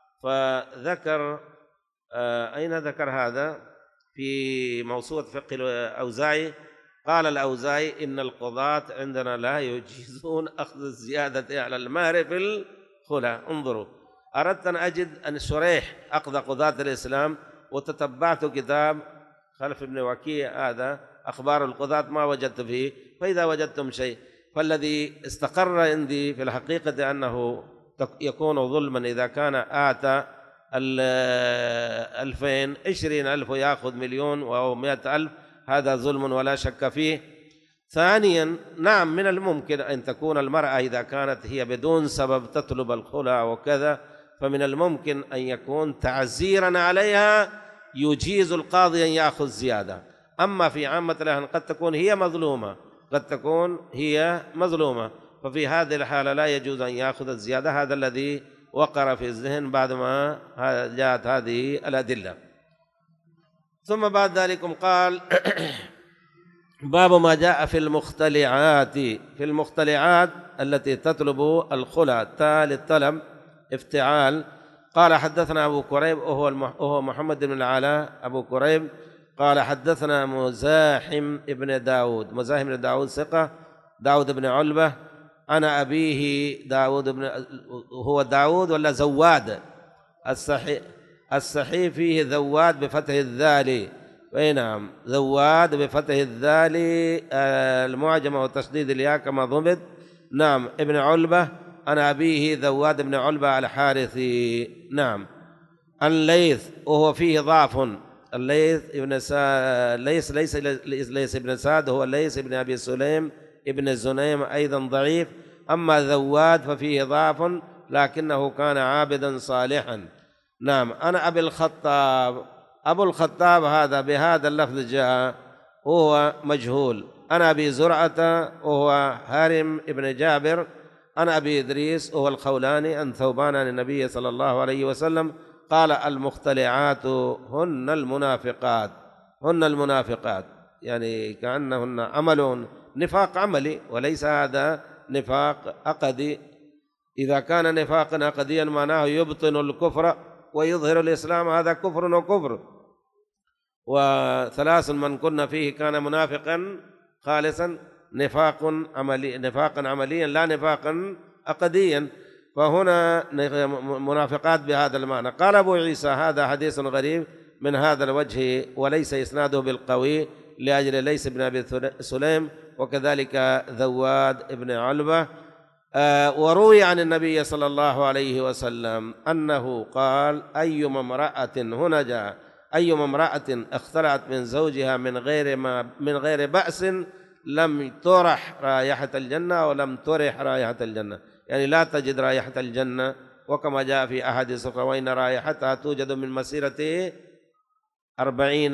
فذكر أين ذكر هذا في موسوعة فقه الأوزاعي، قال الأوزاعي إن القضاة عندنا لا يجيزون أخذ الزيادة على المهر في الخلع. انظروا، أردت أن أجد أن شريح أخذ قضاة الإسلام وتتبعت كتاب خلف ابن وكيع هذا أخبار القضاة ما وجدت فيه، فإذا وجدتم شيء فالذي استقر عندي في الحقيقة أنه يكون ظلما إذا كان آتى الألفين عشرين ألف ويأخذ مليون أو مئة ألف، هذا ظلم ولا شك فيه. ثانيا نعم من الممكن أن تكون المرأة إذا كانت هي بدون سبب تطلب الخلع وكذا، فمن الممكن أن يكون تعزيرا عليها يجيز القاضي أن يأخذ زيادة. أما في عامة الأحيان قد تكون هي مظلومة، قد تكون هي مظلومة، ففي هذه الحالة لا يجوز أن يأخذ الزيادة. هذا الذي وقر في الذهن بعدما جاءت هذه الأدلة. ثم بعد ذلك قال باب ما جاء في المختلعات، في المختلعات التي تطلب الخلع، تا للطلب افتعال. قال حدثنا أبو كريب وهو محمد بن العلاء أبو كريب قال حدثنا مزاحم ابن داود، مزاحم بن داود ثقة، داود بن علبة، أنا أبيه داود بن، هو داود ولا زواد الصحيح؟ الصحيح فيه ذواد بفتح الذال، أي نعم ذواد بفتح الذال المعجمة وتشديد الياء كما ضبط. نعم ابن علبة عن أبيه ذواد بن علبة الحارثي. نعم الليث وهو فيه ضعف. الليث ابن سا... ليس ليس ليس ابن سعد، هو الليث ابن أبي سليم ابن الزنيم أيضا ضعيف. أما ذواد ففيه ضعف لكنه كان عابدا صالحا. نعم أنا أبي الخطاب، أبو الخطاب هذا بهذا اللفظ جاء هو مجهول. أنا أبي زرعة وهو هارم ابن جابر. أنا أبي إدريس وهو الخولاني عن ثوبان عن النبي صلى الله عليه وسلم قال المختلعات هن المنافقات. هن المنافقات يعني كأنهن عمل نفاق عملي وليس هذا نفاق عقدي. إذا كان نفاقا عقديا معناه يبطن الكفر ويظهر الإسلام، هذا كفر وكفر. وثلاث من كنا فيه كان منافقا خالصا، نفاق عملي نفاقا عمليا لا نفاقا عقديا. فهنا منافقات بهذا المعنى. قال أبو عيسى هذا حديث غريب من هذا الوجه وليس إسناده بالقوي لأجل ليس بن أبي سليم وكذلك ذواد بن علبة. آه وروي عن النبي صلى الله عليه وسلم أنه قال أيما امرأة، هنا جاء أيما امرأة اختلعت من زوجها من غير ما من غير بأس لم ترح رائحة الجنة ولم ترح رائحة الجنة، يعني لا تجد رائحة الجنة. وكما جاء في أحاديث أخرى وإن رائحتها توجد من مسيرة أربعين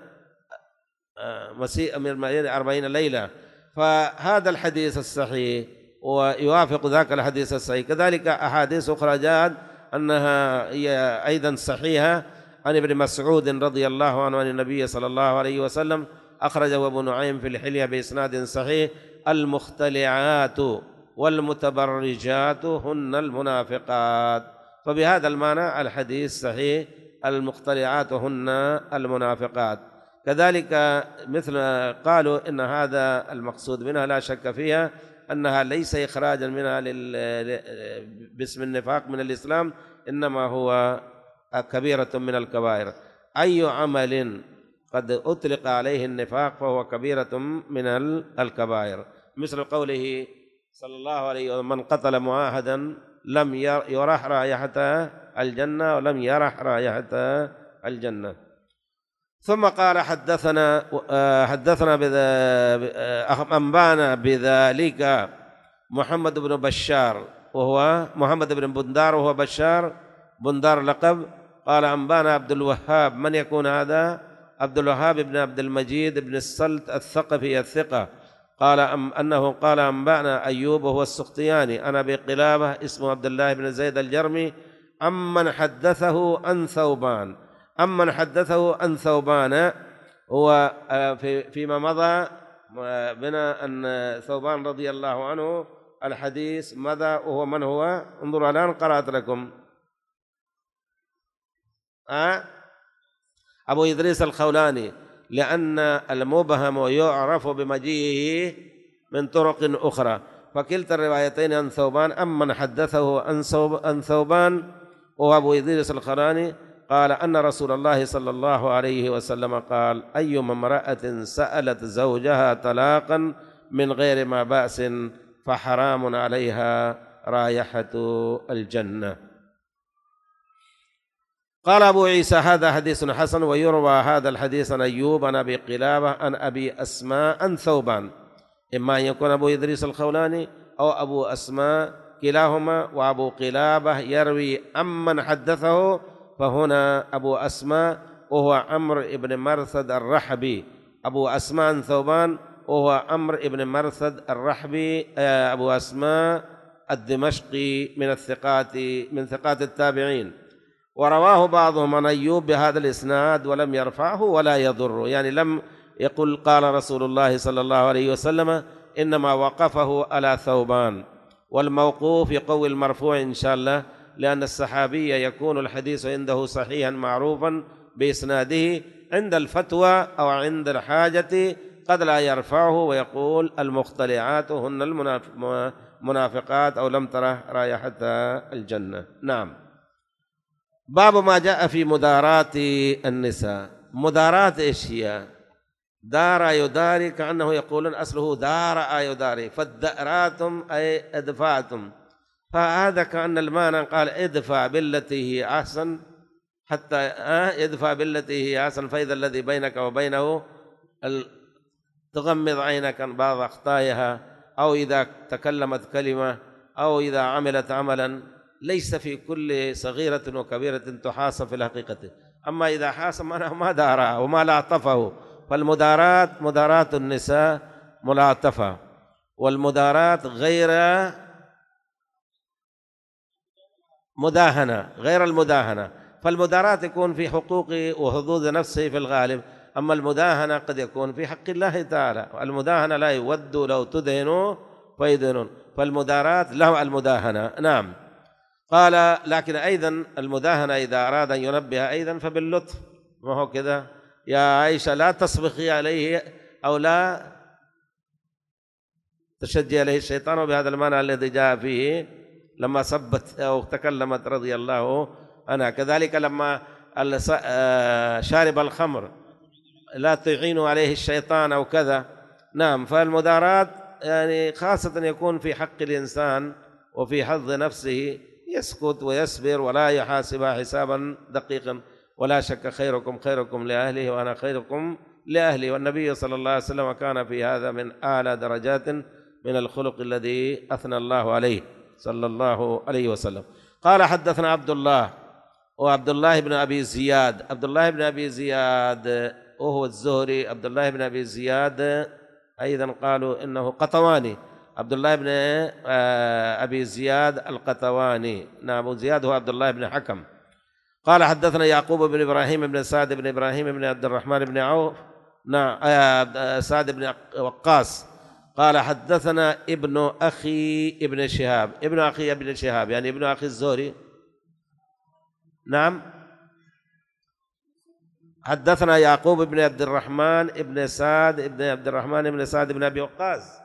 أربعين ليلة. فهذا الحديث الصحيح ويوافق ذاك الحديث الصحيح. كذلك أحاديث أخرى جاءت أنها هي أيضا صحيحة عن ابن مسعود رضي الله عنه عن النبي صلى الله عليه وسلم، أخرجه أبو نعيم في الحلية بإسناد صحيح: المختلعات والمتبرجات هن المنافقات. فبهذا المعنى الحديث صحيح، المختلعات هن المنافقات. كذلك مثل قالوا إن هذا المقصود منها لا شك فيها أنها ليس إخراجا منها باسم النفاق من الإسلام، إنما هو كبيرة من الكبائر. أي عمل قد أطلق عليه النفاق فهو كبيرة من الكبائر، مثل قوله صلى الله عليه وسلم: من قتل معاهدا لم يرح رائحة الجنة ولم يرح رائحة الجنة. ثم قال: حدثنا حدثنا أنبانا بذلك محمد بن بشار وهو محمد بن بندار وهو بشار بندار لقب. قال: أنبانا عبد الوهاب. من يكون هذا؟ عبد الوهاب بن عبد المجيد بن السلت الثقفي الثقة. قال أم أنه قال: أنبانا أيوب وهو السختياني أنا بقلابة اسمه عبد الله بن زيد الجرمي عمن حدثه عن ثوبان. عمن حدثه عن ثوبان هو في فيما مضى بنا أن ثوبان رضي الله عنه الحديث مضى وهو من هو؟ انظروا الآن قرأت لكم. أه؟ أبو إدريس الخولاني، لأن المبهم يعرف بمجيئه من طرق أخرى، فكلتا الروايتين عن ثوبان. أمن حدثه عن ثوبان وهو أبو إدريس الخولاني قال أن رسول الله صلى الله عليه وسلم قال: أيما امرأة سألت زوجها طلاقا من غير ما بأس فحرام عليها رائحة الجنة. قال أبو عيسى: هذا حديث حسن. ويروى هذا الحديث عن أيوب عن أبي قلابة عن أبي أسماء عن ثوبان، إما أن يكون أبو إدريس الخولاني أو أبو أسماء كلاهما، وأبو قلابة يروي عمن حدثه، فهنا أبو أسماء وهو عمرو بن مرثد الرحبي. أبو أسماء عن ثوبان وهو عمرو بن مرثد الرحبي أبو أسماء الدمشقي من الثقات من ثقات التابعين. ورواه بعضهم عن أيوب بهذا الإسناد ولم يرفعه ولا يضر، يعني لم يقل قال رسول الله صلى الله عليه وسلم، إنما وقفه على ثوبان. والموقوف يقوي المرفوع إن شاء الله، لأن الصحابي يكون الحديث عنده صحيحا معروفا بإسناده، عند الفتوى أو عند الحاجة قد لا يرفعه ويقول: المختلعات هن المنافقات أو لم تره رائحة الجنة. نعم. باب ما جاء في مداراة النساء. مداراة إيش هي؟ دار يداري، كأنه يقولون أصله دار يداري، فالدأراتم أي ادفعتم، فهذا كأن المعنى قال ادفع بالتي هي أحسن، حتى ادفع بالتي هي أحسن، فإذا الذي بينك وبينه تغمض عينك عن بعض أخطائها، أو إذا تكلمت كلمة أو إذا عملت عملا، ليس في كل صغيرة وكبيرة تحاسب في الحقيقة، أما إذا حاسب ما دارها وما لاطفه، فالمدارات مدارات النساء ملاطفة، والمدارات غير مداهنة، غير المداهنة. فالمدارات يكون في حقوق وحدود نفسه في الغالب، أما المداهنة قد يكون في حق الله تعالى. المداهنة لا يود لو تدهنوا فيدهنون، فالمدارات له المداهنة. نعم. قال لكن أيضا المداهنة إذا أراد أن ينبه أيضا فباللطف، ما هو كذا يا عائشة لا تصبخي عليه أو لا تشجي عليه الشيطان، بهذا المعنى الذي جاء فيه لما سبت أو تكلمت رضي الله عنها. كذلك لما شارب الخمر لا تعينوا عليه الشيطان أو كذا. نعم. فالمدارات يعني خاصة يكون في حق الإنسان وفي حظ نفسه، يسكت ويصبر ولا يحاسبها حسابا دقيقا. ولا شك خيركم خيركم لأهله وأنا خيركم لأهلي، والنبي صلى الله عليه وسلم كان في هذا من أعلى درجات من الخلق الذي أثنى الله عليه صلى الله عليه وسلم. قال حدثنا عبد الله وعبد الله بن أبي زياد. عبد الله بن أبي زياد وهو الزهري. عبد الله بن أبي زياد أيضا قالوا إنه قطواني، عبد الله بن أبي زياد القطواني. نعم. أبو زياد هو عبد الله بن حكم. قال حدثنا يعقوب بن إبراهيم بن سعد بن إبراهيم بن عبد الرحمن بن عوف. نعم. سعد بن وقاص. قال حدثنا ابن أخي ابن شهاب. ابن أخي ابن شهاب يعني ابن أخي الزهري. نعم. حدثنا يعقوب بن عبد الرحمن بن سعد بن عبد الرحمن بن سعد بن أبي وقاص.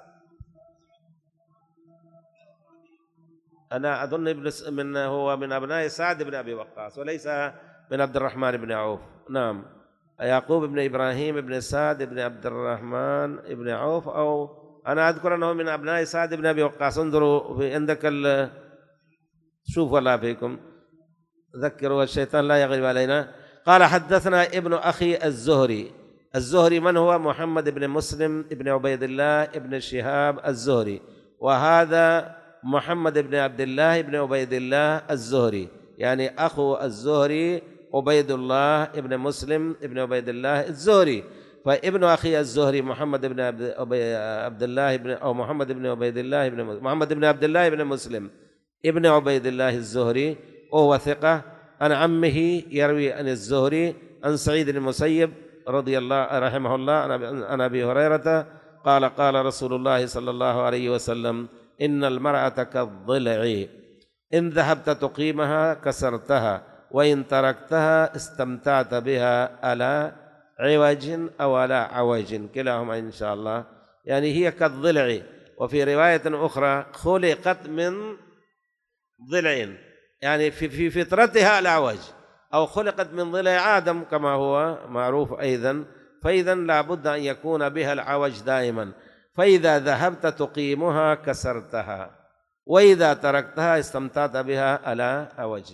أنا أظن ابن من هو من أبناء سعد بن أبي وقاص وليس من عبد الرحمن بن عوف. نعم. يعقوب بن إبراهيم بن سعد بن عبد الرحمن بن عوف، أو أنا أذكر أنه من أبناء سعد بن أبي وقاص. انظروا في عندك ال... شوفوا الله فيكم، ذكروا الشيطان لا يغلب علينا. قال حدثنا ابن أخي الزهري. الزهري من هو؟ محمد بن مسلم بن عبيد الله بن شهاب الزهري، وهذا محمد بن عبد الله بن عبيد الله الزهري، يعني أخو الزهري عبيد الله بن مسلم بن عبيد الله الزهري. فابن أخي الزهري محمد بن عبد الله بن أو محمد بن عبيد الله بن محمد بن عبد الله بن مسلم ابن عبيد الله الزهري، وهو ثقة. عن عمه يروي عن الزهري عن سعيد بن المسيب رضي الله رحمه الله عن أبي هريرة قال قال رسول الله صلى الله عليه وسلم: إن المرأة كالضلع، إن ذهبت تقيمها كسرتها، وإن تركتها استمتعت بها على عوج أو على عوج، كلاهما إن شاء الله. يعني هي كالضلع، وفي رواية أخرى خلقت من ضلع، يعني في في فطرتها العوج، أو خلقت من ضلع آدم كما هو معروف أيضا. فإذا لا بد أن يكون بها العوج دائما. فإذا ذهبت تقيمها كسرتها، وإذا تركتها استمتعت بها على عوج.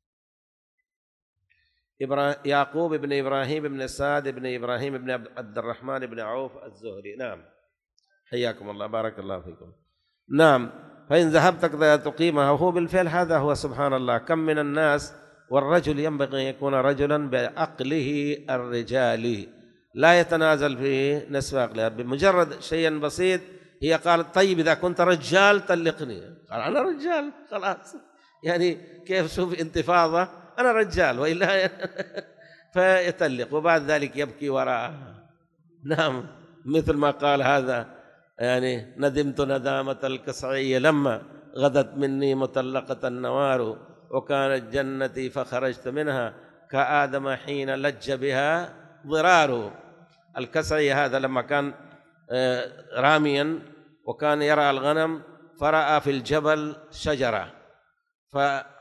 يعقوب بن إبراهيم بن سعد بن إبراهيم بن عبد الرحمن بن عوف الزهري. نعم. حياكم الله، بارك الله فيكم. نعم. فإن ذهبت تقيمها، وهو بالفعل هذا هو سبحان الله. كم من الناس، والرجل ينبغي أن يكون رجلا بعقله الرجالي، لا يتنازل في نصف عقله بمجرد شيء بسيط. هي قالت: طيب إذا كنت رجال طلقني. قال: أنا رجال خلاص، يعني كيف؟ شوف انتفاضة، أنا رجال وإلا فيطلق، وبعد ذلك يبكي وراءها. نعم. مثل ما قال هذا، يعني ندمت ندامة الكسعية لما غدت مني مطلقة النوار، وكانت جنتي فخرجت منها كآدم حين لج بها ضرار. الكسعي هذا لما كان راميا وكان يرى الغنم، فرأى في الجبل شجرة،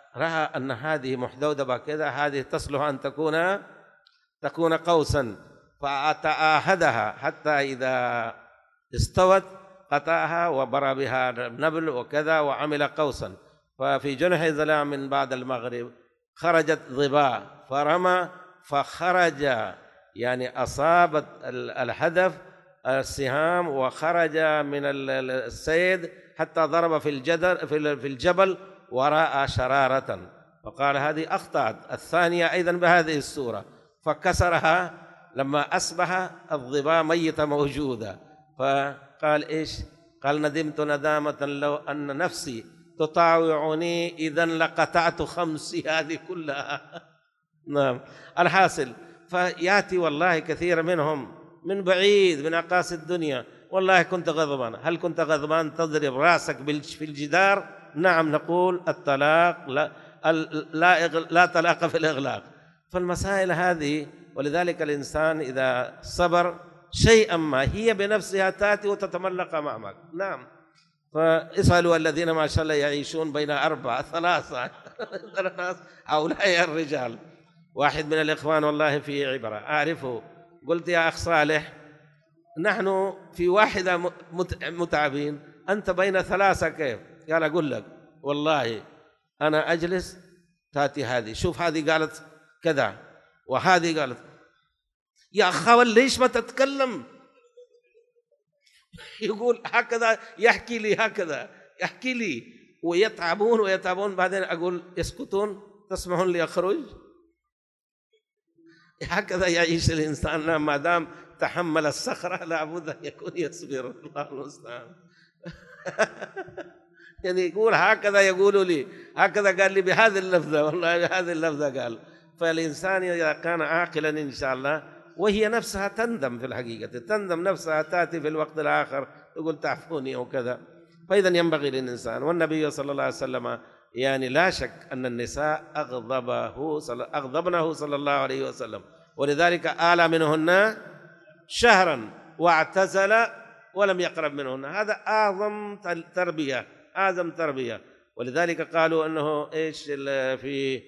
فرأى أن هذه محدودة كذا، هذه تصلح أن تكون تكون قوسا، فتعاهدها حتى إذا استوت قطعها وبرى بها نبل وكذا وعمل قوسا. ففي جنح ظلام من بعد المغرب خرجت ظباء فرمى، فخرج يعني أصابت الهدف السهام وخرج من السيد حتى ضرب في الجدر في الجبل ورأى شرارة، فقال هذه أخطأت. الثانية أيضا بهذه الصورة، فكسرها. لما أصبح الظباء ميتة موجودة، فقال إيش؟ قال ندمت ندامة لو أن نفسي تطاوعني إذا لقطعت خمسي هذه كلها. نعم. الحاصل فيأتي والله كثير منهم من بعيد من أقاصي الدنيا، والله كنت غضبان. هل كنت غضبان تضرب رأسك في الجدار؟ نعم، نقول الطلاق لا, لا, لا طلاق في الإغلاق. فالمسائل هذه، ولذلك الإنسان إذا صبر شيئا ما هي بنفسها تأتي وتتملق أمامك. نعم. فاسألوا الذين ما شاء الله يعيشون بين أربعة ثلاثة هؤلاء الرجال. واحد من الإخوان والله في عبرة أعرفه، قلت يا أخ صالح نحن في واحدة متعبين، أنت بين ثلاثة كيف؟ قال أقول لك والله أنا أجلس تأتي هذه، شوف هذه قالت كذا وهذه قالت، يا أخوان ليش ما تتكلم؟ يقول هكذا، يحكي لي هكذا، يحكي لي ويتعبون ويتعبون، بعدين أقول يسكتون، تسمحون لي أخرج؟ هكذا يعيش الإنسان ما دام تحمل الصخرة، لابد أن يكون يصبر. الله المستعان. يعني يقول هكذا، يقولوا لي هكذا، قال لي بهذه اللفظة، والله بهذه اللفظة قال. فالإنسان إذا كان عاقلا إن شاء الله، وهي نفسها تندم في الحقيقة، تندم نفسها، تأتي في الوقت الآخر تقول تعفوني أو كذا. فإذا ينبغي للإنسان، والنبي صلى الله عليه وسلم يعني لا شك أن النساء أغضبه أغضبنه صلى الله عليه وسلم، ولذلك آل منهن شهرا واعتزل ولم يقرب منهن. هذا أعظم تربية، أعظم تربية. ولذلك قالوا أنه إيش في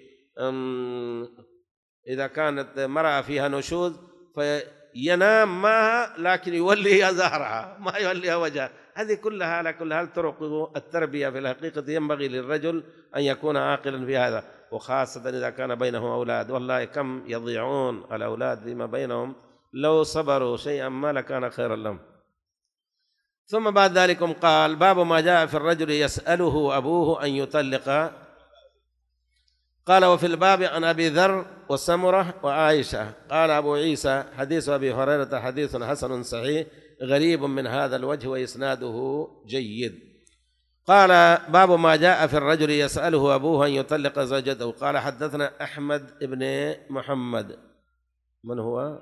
إذا كانت مرأة فيها نشوز فينام معها لكن يوليها ظهرها، ما يوليها وجهها. هذه كلها على كل حال طرق التربية في الحقيقة ينبغي للرجل أن يكون عاقلا في هذا، وخاصة إذا كان بينهم أولاد. والله كم يضيعون الأولاد فيما بينهم، لو صبروا شيئا ما لكان خيرا لهم. ثم بعد ذلك قال باب ما جاء في الرجل يسأله أبوه أن يطلق. قال وفي الباب عن أبي ذر وسمرة وعائشة. قال أبو عيسى حديث أبي هريرة حديث حسن صحيح غريب من هذا الوجه وإسناده جيد. قال باب ما جاء في الرجل يسأله أبوه أن يطلق زوجته. قال حدثنا أحمد بن محمد. من هو؟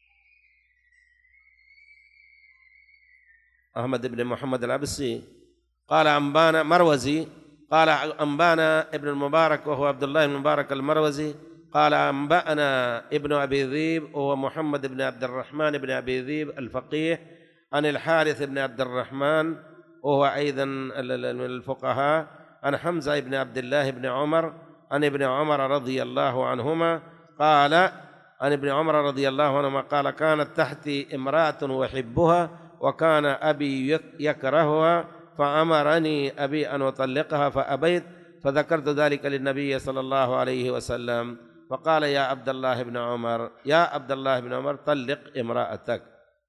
أحمد بن محمد العبسي. قال أنبانا مروزي. قال أنبانا ابن المبارك وهو عبد الله بن المبارك المروزي. قال أنبأنا ابن أبي ذيب وهو محمد بن عبد الرحمن بن أبي ذيب الفقيه عن الحارث بن عبد الرحمن وهو أيضا من الفقهاء عن حمزة بن عبد الله بن عمر عن ابن عمر رضي الله عنهما قال عن ابن عمر رضي الله عنهما قال كانت تحتي امرأة أحبها وكان أبي يكرهها فأمرني أبي أن أطلقها فأبيت، فذكرت ذلك للنبي صلى الله عليه وسلم فقال يا عبد الله بن عمر يا عبد الله بن عمر طلق امرأتك.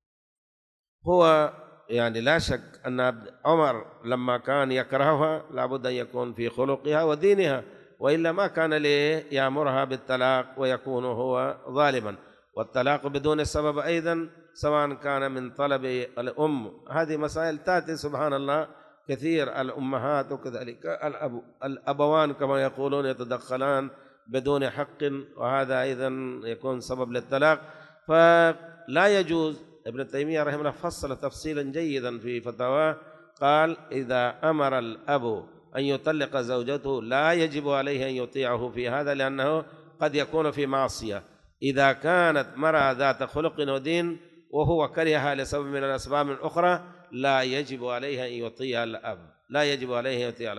هو يعني لا شك أن عمر لما كان يكرهها لابد أن يكون في خلقها ودينها، وإلا ما كان ليه يأمرها بالطلاق ويكون هو ظالما. والطلاق بدون السبب أيضا سواء كان من طلب الأم، هذه مسائل تأتي سبحان الله كثير. الأمهات وكذلك الأب الأبوان كما يقولون يتدخلان بدون حق، وهذا أيضا يكون سبب للطلاق. فلا يجوز. ابن تيمية رحمه الله فصل تفصيلا جيدا في فتاواه، قال إذا أمر الأب أن يطلق زوجته لا يجب عليه أن يطيعه في هذا، لأنه قد يكون في معصية. إذا كانت مرأة ذات خلق ودين وهو كرهها لسبب من الأسباب الأخرى لا يجب عليه أن يطيع الأب، لا يجب عليه أن يطيع الأب.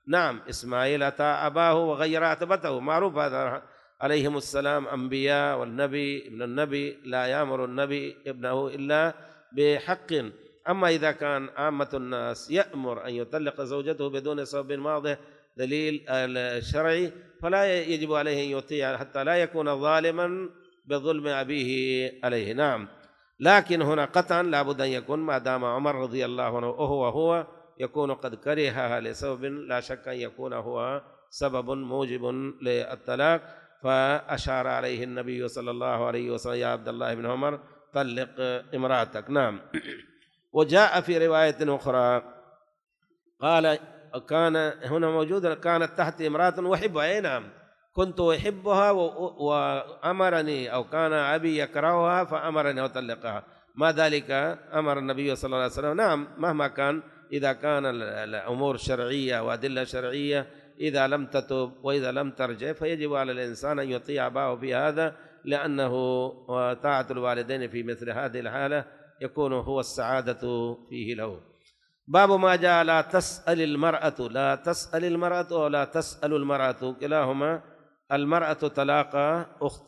نعم إسماعيل أتى أباه وغير عتبته، معروف هذا، عليهم السلام أنبياء، والنبي ابن النبي لا يأمر النبي ابنه إلا بحق. أما إذا كان عامة الناس يأمر أن يطلق زوجته بدون سبب واضح دليل الشرعي فلا يجب عليه أن يطيع حتى لا يكون ظالما بظلم أبيه عليه. نعم، لكن هنا قطعا لابد أن يكون ما دام عمر رضي الله عنه وهو هو يكون قد كرهها لسبب لا شك أن يكون هو سبب موجب للطلاق، فأشار عليه النبي صلى الله عليه وسلم: يا عبد الله بن عمر طلق امرأتك. نعم. وجاء في رواية أخرى قال كان هنا موجود كانت تحت امرأة وأحبها، أي نعم كنت أحبها وأمرني، أو كان أبي يكرهها فأمرني أطلقها، ما ذلك أمر النبي صلى الله عليه وسلم. نعم، مهما كان إذا كان الأمور شرعية وأدلة شرعية إذا لم تتب وإذا لم ترجع فيجب على الإنسان أن يطيع أباه في هذا، لأنه طاعة الوالدين في مثل هذه الحالة يكون هو السعادة فيه له. باب ما جاء لا تسأل المرأة، لا تسأل المرأة أو لا تسأل المرأة، كلاهما المرأة طلاق أخت.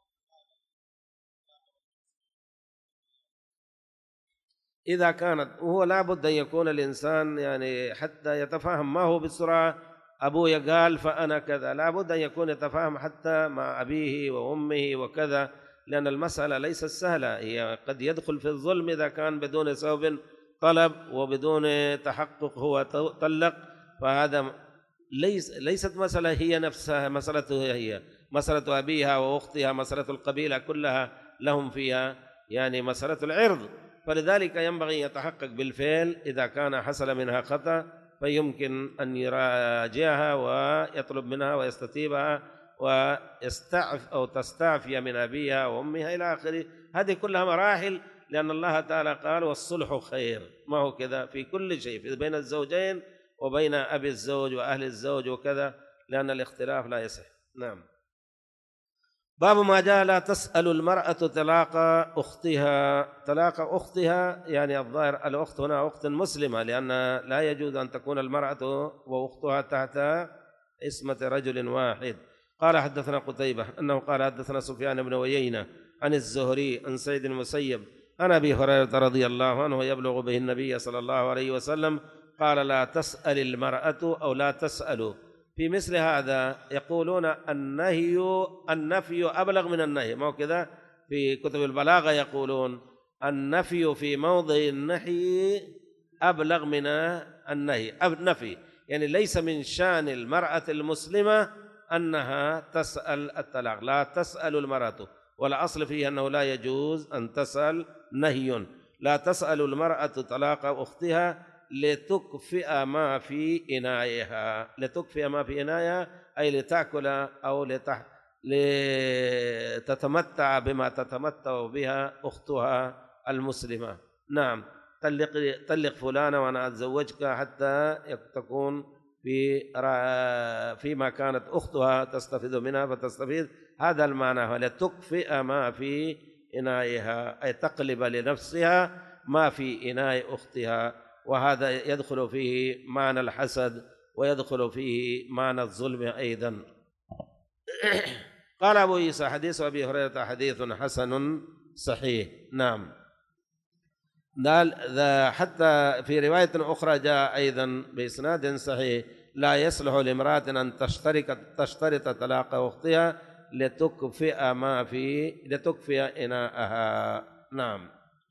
إذا كانت وهو لابد أن يكون الإنسان يعني حتى يتفاهم، ما هو بسرعة أبوي قال فأنا كذا، لابد أن يكون يتفاهم حتى مع أبيه وأمه وكذا، لأن المسألة ليست سهلة، هي قد يدخل في الظلم إذا كان بدون سبب طلب وبدون تحقق هو طلق، فهذا ليس ليست مسألة هي نفسها مسألته هي مسألة أبيها وأختها، مسألة القبيلة كلها لهم فيها يعني مسألة العرض، فلذلك ينبغي أن يتحقق بالفعل. إذا كان حصل منها خطأ فيمكن أن يراجعها ويطلب منها ويستتيبها ويستعف أو تستعفي من أبيها وأمها إلى آخره. هذه كلها مراحل، لأن الله تعالى قال والصلح خير، ما هو كذا في كل شيء بين الزوجين وبين أبي الزوج وأهل الزوج وكذا، لأن الاختلاف لا يصح. نعم. باب ما جاء لا تسأل المرأة طلاق أختها. طلاق أختها يعني الظاهر الأخت هنا أخت مسلمة، لأن لا يجوز أن تكون المرأة وأختها تحت اسمة رجل واحد. قال حدثنا قتيبة أنه قال حدثنا سفيان بن عيينة عن الزهري عن سعيد المسيب عن أبي هريرة رضي الله عنه يبلغ به النبي صلى الله عليه وسلم قال لا تسأل المرأة أو لا تسأل. في مثل هذا يقولون النهي النفي أبلغ من النهي، ما هو كذا؟ في كتب البلاغة يقولون النفي في موضع النهي أبلغ من النهي. النفي يعني ليس من شأن المرأة المسلمة أنها تسأل الطلاق، لا تسأل المرأة، والأصل فيه أنه لا يجوز أن تسأل، نهي. لا تسأل المرأة طلاق أختها لتكفئ ما في إنائها، لتكفئ ما في إنائها أي لتأكل أو لتح... لتتمتع بما تتمتع بها أختها المسلمة. نعم، طلق طلق فلانة وأنا أتزوجك حتى تكون في فيما كانت أختها تستفيد منها فتستفيد، هذا المعنى، لتكفئ ما في إنائها أي تقلب لنفسها ما في إناء أختها، وهذا يدخل فيه معنى الحسد ويدخل فيه معنى الظلم أيضا. قال أبو عيسى حديث أبي هريرة حديث حسن صحيح. نعم، حتى في رواية أخرى جاء أيضا بإسناد صحيح لا يصلح لامرأة أن تشترك تشترط طلاق أختها لتكفئ ما في لتكفئ إناءها. نعم،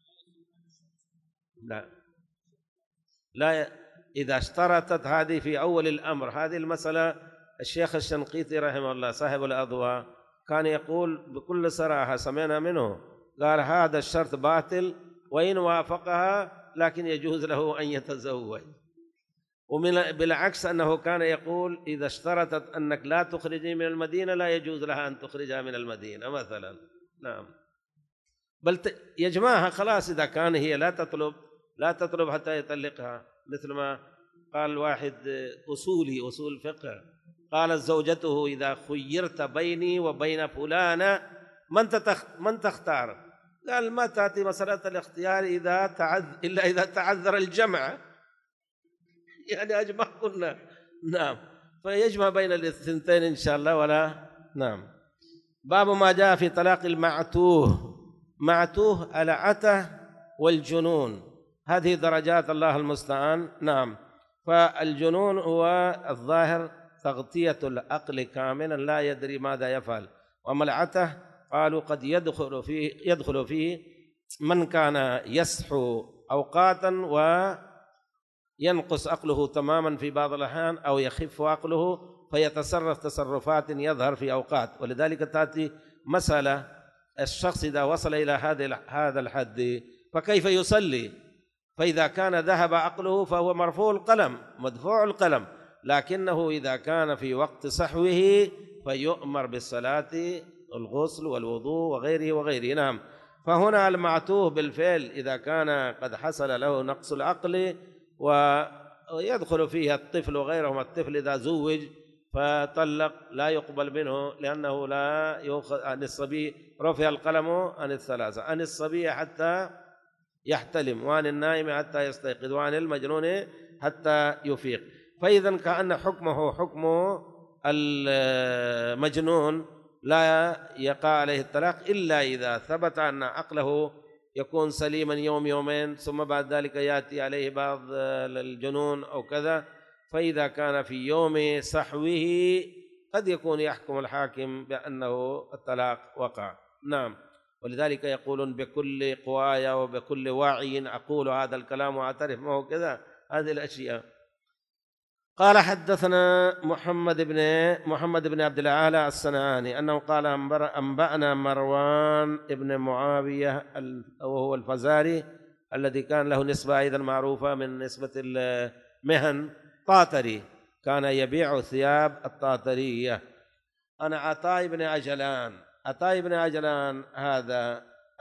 لا لا إذا اشترطت هذه في أول الأمر. هذه المسألة الشيخ الشنقيطي رحمه الله صاحب الأضواء كان يقول بكل صراحة سمعنا منه، قال هذا الشرط باطل وإن وافقها لكن يجوز له أن يتزوج. ومن بالعكس أنه كان يقول إذا اشترطت أنك لا تخرجي من المدينة لا يجوز لها أن تخرجها من المدينة مثلا. نعم، بل يجمعها خلاص، إذا كان هي لا تطلب لا تطلب حتى يطلقها، مثل ما قال واحد أصولي أصول فقه قال زوجته إذا خيرت بيني وبين فلانة من من تختار؟ قال ما تأتي مسألة الاختيار إذا تعذ إلا إذا تعذر الجمع، يعني أجمع كنا نعم، فيجمع بين الثنتين إن شاء الله ولا. نعم. باب ما جاء في طلاق المعتوه. معتوه العته والجنون، هذه درجات الله المستعان. نعم. فالجنون هو الظاهر تغطية العقل كاملا لا يدري ماذا يفعل، وأما العته قالوا قد يدخل فيه يدخل فيه من كان يسحو أوقاتا وينقص عقله تماما في بعض الأحيان، أو يخف عقله فيتصرف تصرفات يظهر في أوقات. ولذلك تأتي مسألة الشخص إذا وصل إلى هذا الحد فكيف يصلي؟ فإذا كان ذهب عقله فهو مرفوع القلم مدفوع القلم، لكنه إذا كان في وقت صحوه فيؤمر بالصلاة الغسل والوضوء وغيره وغيره. نعم. فهنا المعتوه بالفعل إذا كان قد حصل له نقص العقل، ويدخل فيها الطفل وغيرهم. الطفل إذا زوج فطلق لا يقبل منه، لأنه لا يؤخذ عن الصبي، رفع القلم عن الثلاثة، عن الصبي حتى يحتلم، وعن النائم حتى يستيقظ، وعن المجنون حتى يفيق. فإذا كأن حكمه حكم المجنون لا يقع عليه الطلاق إلا إذا ثبت أن عقله يكون سليما يوم يومين، ثم بعد ذلك يأتي عليه بعض الجنون أو كذا. فإذا كان في يوم صحوه قد يكون يحكم الحاكم بأنه الطلاق وقع. نعم. ولذلك يقولون بكل قوايا وبكل واعي أقول هذا الكلام وأعترف ما هو كذا، هذه الأشياء. قال حدثنا محمد بن محمد بن عبد الأعلى الصنعاني أنه قال أنبأنا مروان بن معاوية وهو الفزاري الذي كان له نسبة أيضا معروفة من نسبة المهن، طاطري، كان يبيع ثياب الطاطرية. أنا عطاء بن عجلان. عطاء بن عجلان هذا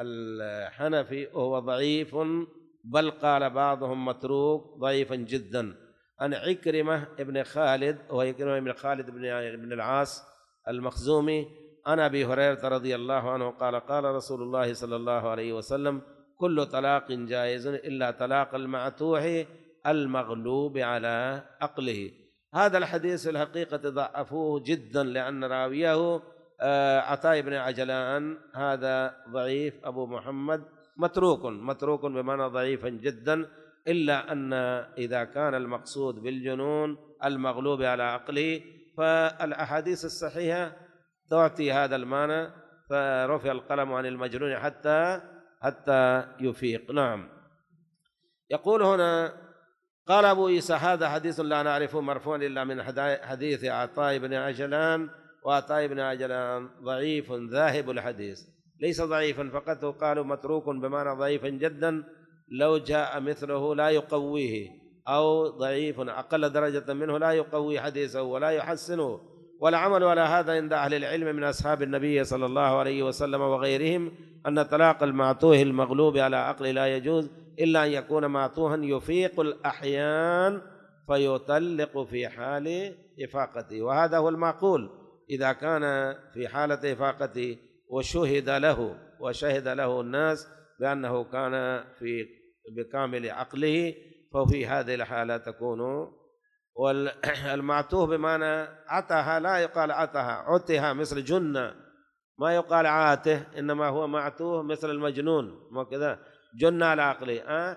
الحنفي وهو ضعيف، بل قال بعضهم متروك ضعيفا جدا. عن عكرمة ابن خالد وهو عكرمة بن خالد بن العاص المخزومي عن أبي هريرة رضي الله عنه قال قال رسول الله صلى الله عليه وسلم كل طلاق جائز إلا طلاق المعتوه المغلوب على عقله. هذا الحديث الحقيقة ضعفوه جدا، لأن راويه عطاء بن عجلان هذا ضعيف أبو محمد، متروك متروك بمعنى ضعيفا جدا، إلا أن إذا كان المقصود بالجنون المغلوب على عقله فالأحاديث الصحيحة تعطي هذا المعنى، فرفع القلم عن المجنون حتى حتى يفيق. نعم. يقول هنا قال أبو عيسى هذا حديث لا نعرفه مرفوع إلا من حديث عطاء بن عجلان، وعطاء بن عجلان ضعيف ذاهب الحديث، ليس ضعيفا فقط، قالوا متروك بمعنى ضعيفا جدا، لو جاء مثله لا يقويه، أو ضعيف أقل درجة منه لا يقوي حديثه ولا يحسنه. والعمل على هذا عند أهل العلم من أصحاب النبي صلى الله عليه وسلم وغيرهم أن طلاق المعتوه المغلوب على عقله لا يجوز إلا أن يكون معتوها يفيق الأحيان فيطلق في حال إفاقته، وهذا هو المعقول. إذا كان في حالة إفاقته وشهد له وشهد له الناس بأنه كان في بكامل عقله، ففي هذه الحالة تكون. والمعتوه بمعنى عتها، لا يقال عتها، عتها مثل جنة، ما يقال عاته، إنما هو معتوه مثل المجنون، ما كذا جنة على عقله. أه؟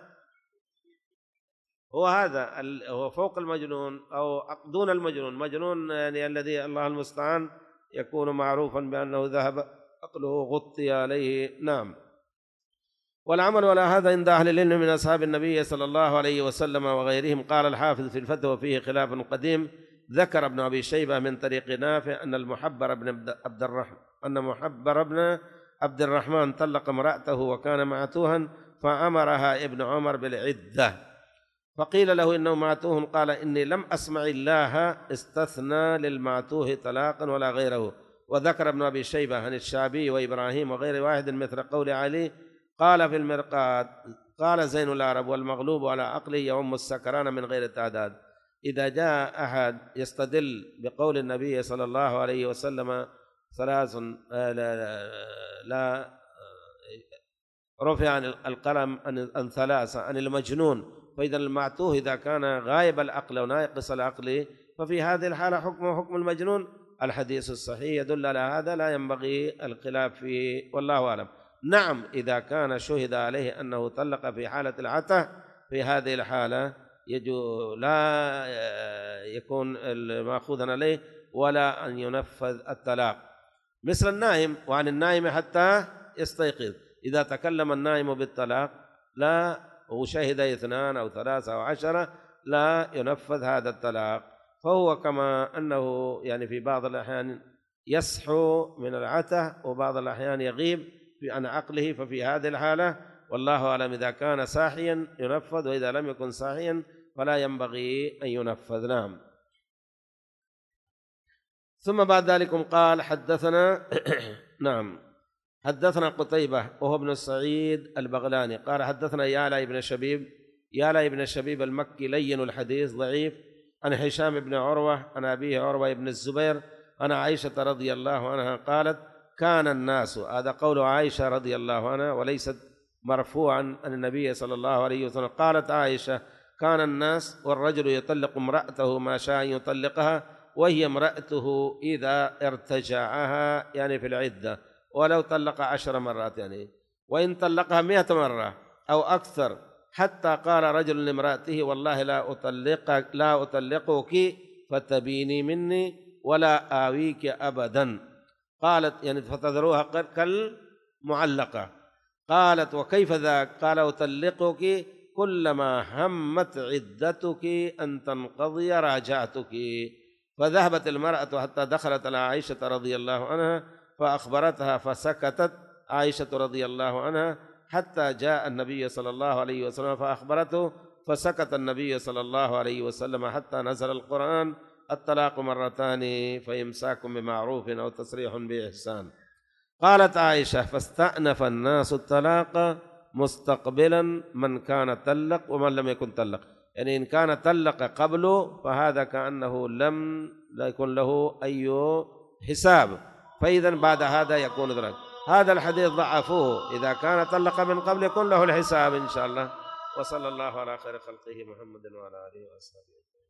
هو هذا هو فوق المجنون أو دون المجنون. مجنون يعني الذي الله المستعان يكون معروفا بأنه ذهب عقله غطي عليه. نعم. والعمل على هذا عند أهل العلم من أصحاب النبي صلى الله عليه وسلم وغيرهم. قال الحافظ في الفتوى فيه خلاف قديم، ذكر ابن أبي شيبة من طريق نافع أن المحبر بن عبد الرحمن أن محبر بن عبد الرحمن طلق امرأته وكان معتوها فأمرها ابن عمر بالعدة، فقيل له إنه معتوه، قال إني لم أسمع الله استثنى للمعتوه طلاقا ولا غيره. وذكر ابن أبي شيبة عن الشعبي وإبراهيم وغير واحد مثل قول علي قال في المرقات قال زين العرب والمغلوب على عقله يوم السكران من غير تعداد. إذا جاء أحد يستدل بقول النبي صلى الله عليه وسلم ثلاث لا, لا, لا رفع عن القلم عن ثلاثة عن المجنون، فإذا المعتوه إذا كان غايب العقل وناقص العقل ففي هذه الحالة حكمه حكم المجنون. الحديث الصحيح يدل على هذا، لا ينبغي الخلاف فيه، والله أعلم. نعم، إذا كان شهد عليه أنه طلق في حالة العته، في هذه الحالة يجو لا يكون مأخوذا عليه ولا أن ينفذ الطلاق، مثل النائم، وعن النائم حتى يستيقظ. إذا تكلم النائم بالطلاق لا وشهد اثنان أو ثلاثة أو عشرة لا ينفذ هذا الطلاق، فهو كما أنه يعني في بعض الأحيان يصحو من العته وبعض الأحيان يغيب عن عقله، ففي هذه الحالة والله أعلم إذا كان صاحيا ينفذ، وإذا لم يكن صاحيا فلا ينبغي أن ينفذ. نعم. ثم بعد ذلك قال حدثنا نعم حدثنا قتيبة وهو ابن سعيد البغلاني قال حدثنا يالا ابن شبيب يالا ابن شبيب المكي لين الحديث ضعيف، عن هشام بن عروة عن أبيه عروة بن الزبير عن عائشة رضي الله عنها قالت كان الناس، هذا قول عائشة رضي الله عنها وليست مرفوعا عن النبي صلى الله عليه وسلم. قالت عائشة كان الناس والرجل يطلق امرأته ما شاء أن يطلقها وهي امرأته إذا ارتجعها، يعني في العدة، ولو طلق عشر مرات يعني، وإن طلقها مئة مرة أو أكثر، حتى قال رجل لامرأته والله لا أطلقك لا أطلقك فتبيني مني ولا آويك أبدا. قالت يعني فتذروها كالمعلقة. قالت وكيف ذاك؟ قال أطلقك كلما همت عدتك أن تنقضي راجعتك. فذهبت المرأة حتى دخلت على عائشة رضي الله عنها فأخبرتها، فسكتت عائشة رضي الله عنها حتى جاء النبي صلى الله عليه وسلم فأخبرته، فسكت النبي صلى الله عليه وسلم حتى نزل القرآن الطلاق مرتان فإمساك بمعروف أو تسريح بإحسان. قالت عائشة فاستأنف الناس الطلاق مستقبلا من كان طلق ومن لم يكن طلق، يعني إن كان طلق قبله فهذا كأنه لم لا يكن له أي حساب، فإذا بعد هذا يكون ذلك. هذا الحديث ضعفوه، إذا كان طلق من قبل يكون له الحساب إن شاء الله. وصلى الله على خير خلقه محمد وعلى آله وصحبه.